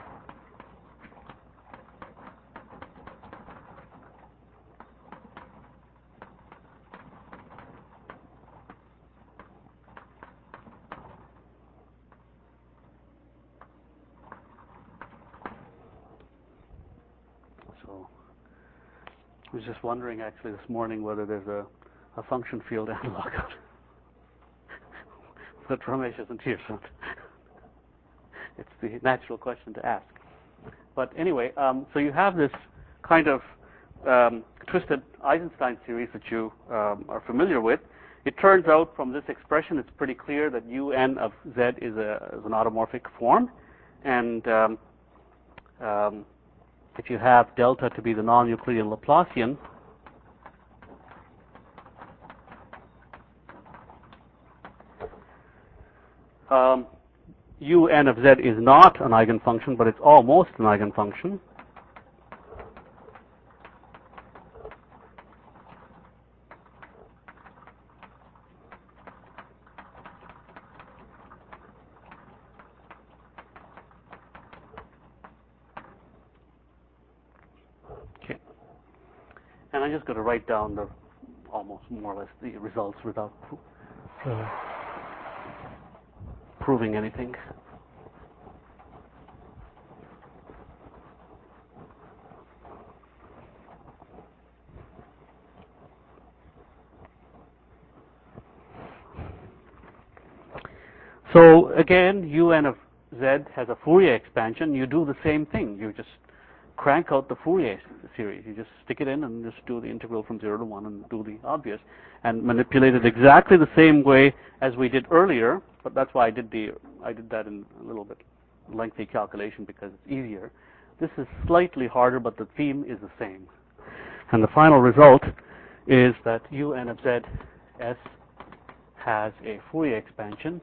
So I was just wondering actually this morning whether there's a, a function field analog. But Ramesh isn't here, so it's the natural question to ask. But anyway, um, so you have this kind of um, twisted Eisenstein series that you um, are familiar with. It turns out from this expression, it's pretty clear that Un of Z is, a, is an automorphic form. And um, um, if you have delta to be the non-Euclidean Laplacian, um, Un of Z is not an eigenfunction, but it's almost an eigenfunction. Okay. And I'm just going to write down the almost more or less the results without uh, proving anything. So again, Un of Z has a Fourier expansion. You do the same thing. You just crank out the Fourier series. You just stick it in and just do the integral from zero to one and do the obvious and manipulate it exactly the same way as we did earlier. But that's why I did the I did that in a little bit lengthy calculation because it's easier. This is slightly harder, but the theme is the same. And the final result is that Un of Z S has a Fourier expansion.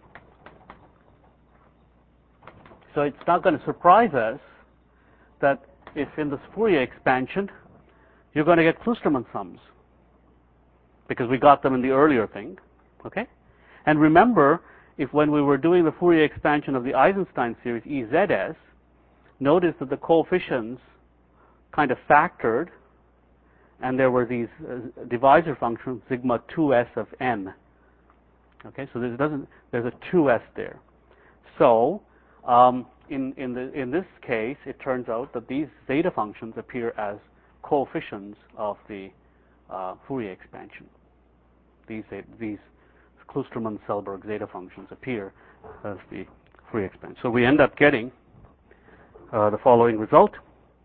So it's not going to surprise us that if in this Fourier expansion you're going to get Kloosterman sums because we got them in the earlier thing, okay? And remember, if when we were doing the Fourier expansion of the Eisenstein series E Z S, notice that the coefficients kind of factored, and there were these uh, divisor functions sigma two s of n. Okay, so there doesn't there's a two s there. So um, in in the in this case, it turns out that these zeta functions appear as coefficients of the uh, Fourier expansion. These these Kloosterman-Selberg zeta functions appear as the Fourier expansion. So we end up getting uh, the following result.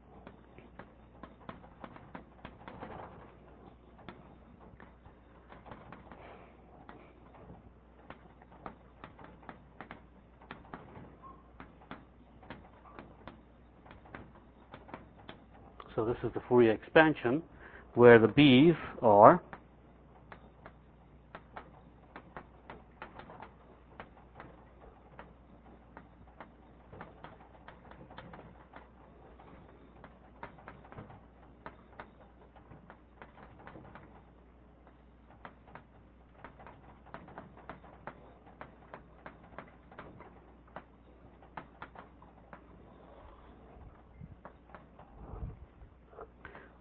So this is the Fourier expansion where the B's are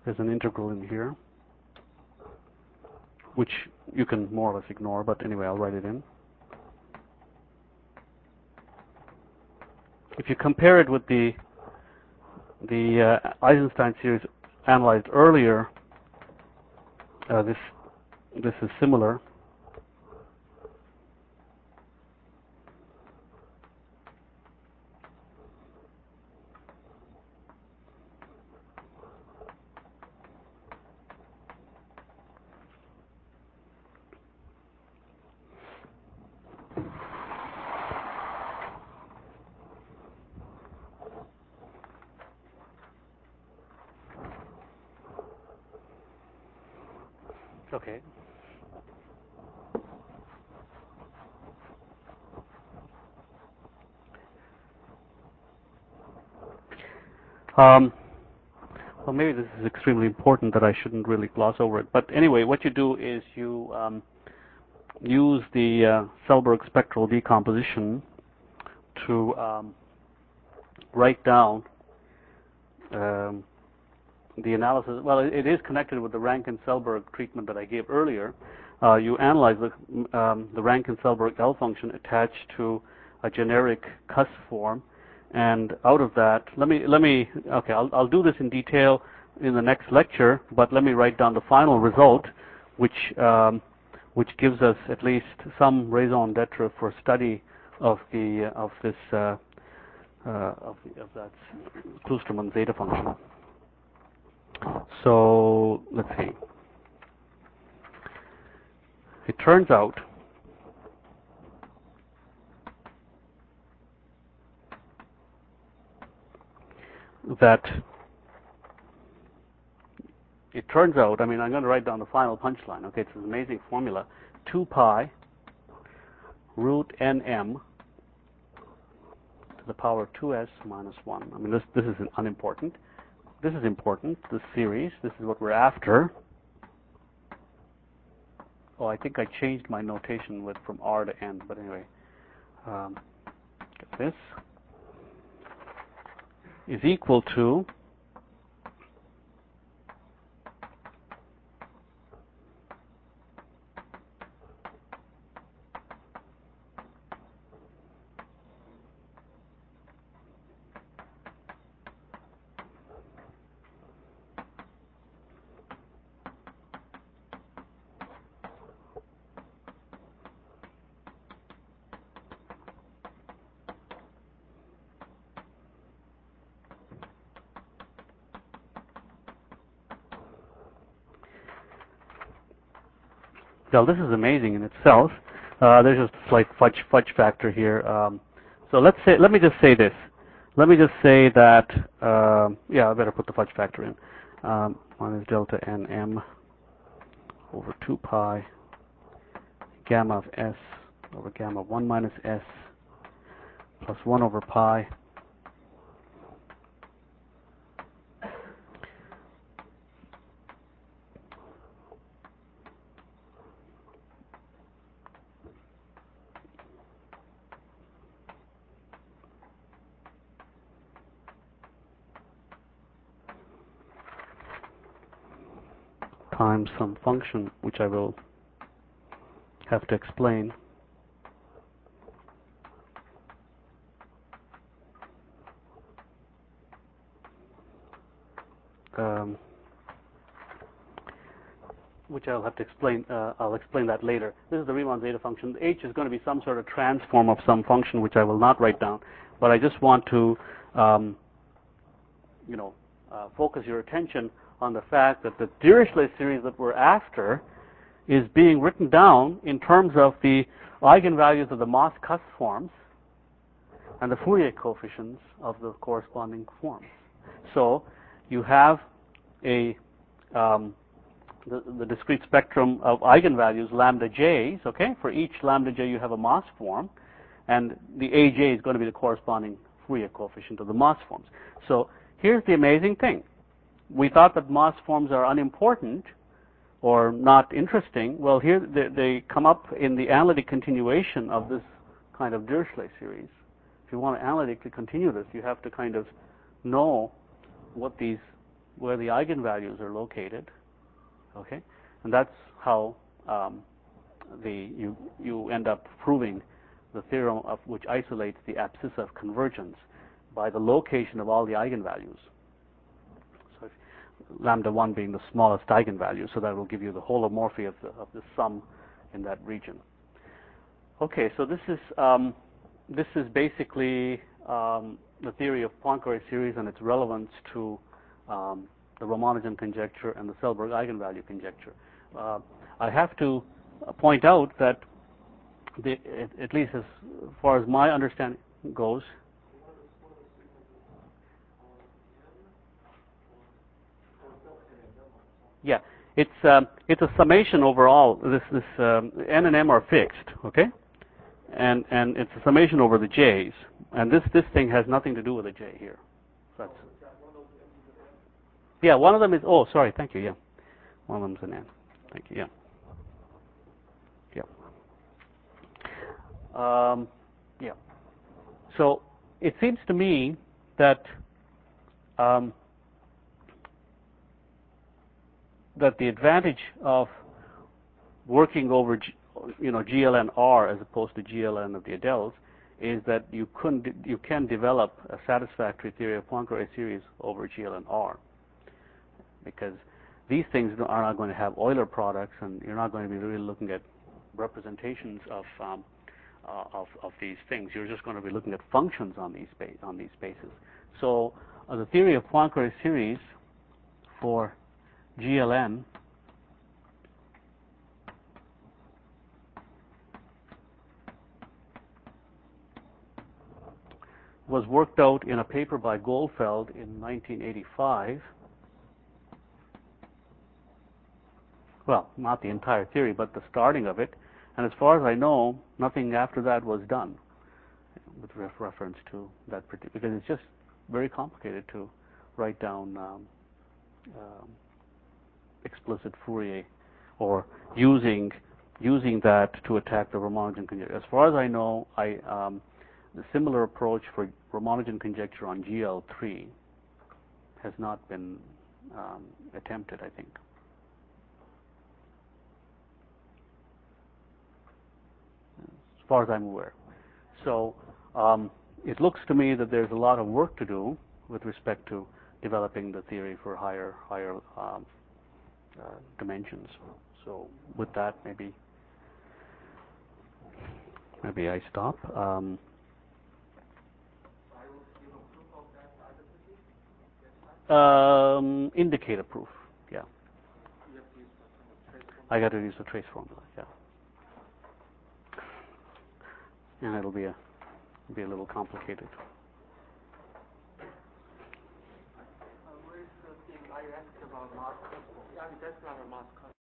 There's an integral in here, which you can more or less ignore, but anyway, I'll write it in. If you compare it with the the uh, Eisenstein series analyzed earlier, uh, this this is similar. Okay. Um, well, maybe this is extremely important that I shouldn't really gloss over it. But anyway, what you do is you um, use the uh, Selberg spectral decomposition to um, write down um, the analysis. Well, it, it is connected with the Rankin-Selberg treatment that I gave earlier. Uh, you analyze the, um, the Rankin-Selberg L function attached to a generic Cuss form, and out of that, let me let me okay, I'll I'll do this in detail in the next lecture, but let me write down the final result, which um, which gives us at least some raison d'etre for study of the uh, of this uh, uh, of, the, of that Kloosterman zeta function. So let's see. It turns out that it turns out, I mean, I'm going to write down the final punchline. Okay, it's an amazing formula. two pi root nm to the power two s minus one. I mean, this this is unimportant. This is important, this series. This is what we're after. Oh, I think I changed my notation with from R to N, but anyway. Um, get this is equal to Well, this is amazing in itself. Uh, there's just a slight fudge fudge factor here. Um, so let's say, let me just say this. Let me just say that, uh, yeah, I better put the fudge factor in. Um, minus delta nm over two pi gamma of s over gamma of one minus s plus one over pi times some function, which I will have to explain. Um, which I'll have to explain. Uh, I'll explain that later. This is the Riemann zeta function. H is going to be some sort of transform of some function, which I will not write down. But I just want to, um, you know, uh, focus your attention on the fact that the Dirichlet series that we're after is being written down in terms of the eigenvalues of the Moss-Kuss forms and the Fourier coefficients of the corresponding forms. So you have a um, the, the discrete spectrum of eigenvalues lambda j's. Okay, for each lambda j you have a Moss form, and the aj is going to be the corresponding Fourier coefficient of the Moss forms. So here's the amazing thing. We thought that Moss forms are unimportant or not interesting. Well, here they, they come up in the analytic continuation of this kind of Dirichlet series. If you want to analytically continue this, you have to kind of know what these where the eigenvalues are located. Okay, and that's how um, the you you end up proving the theorem of which isolates the abscissa of convergence by the location of all the eigenvalues. So if lambda one being the smallest eigenvalue, so that will give you the holomorphy of the of the sum in that region. Okay, so this is um, this is basically um, the theory of Poincare series and its relevance to um, the Ramanujan conjecture and the Selberg eigenvalue conjecture. Uh, I have to point out that, the, at, at least as far as my understanding goes, yeah, it's um, it's a summation overall. This this um, n and m are fixed, okay, and and it's a summation over the j's, and this this thing has nothing to do with a j here. That's yeah, one of them is oh sorry, thank you, yeah, one of them's an n. Thank you, yeah, yeah, um, yeah. So it seems to me that um, that the advantage of working over, G, you know, G L N R as opposed to G L N of the Adels is that you couldn't, you can develop a satisfactory theory of Poincare series over G L N R, because these things are not going to have Euler products, and you're not going to be really looking at representations of um, uh, of, of these things. You're just going to be looking at functions on these spa- on these spaces. So uh, the theory of Poincare series for G L N was worked out in a paper by Goldfeld in nineteen eighty-five. Well, not the entire theory, but the starting of it. And as far as I know, nothing after that was done with ref reference to that particular, because it's just very complicated to write down um, um, explicit Fourier, or using using that to attack the Ramanujan conjecture. As far as I know, I um, the similar approach for Ramanujan conjecture on G L three has not been um, attempted, I think. As far as I'm aware. So um, it looks to me that there's a lot of work to do with respect to developing the theory for higher higher um, uh, dimensions. So with that, maybe maybe I stop. Um, um, indicate a proof. Yeah. I got to use the trace formula. Yeah. And it'll be a be a little complicated. Uh, where is the thing I asked about mass custom? Yeah, that's not a mass custom.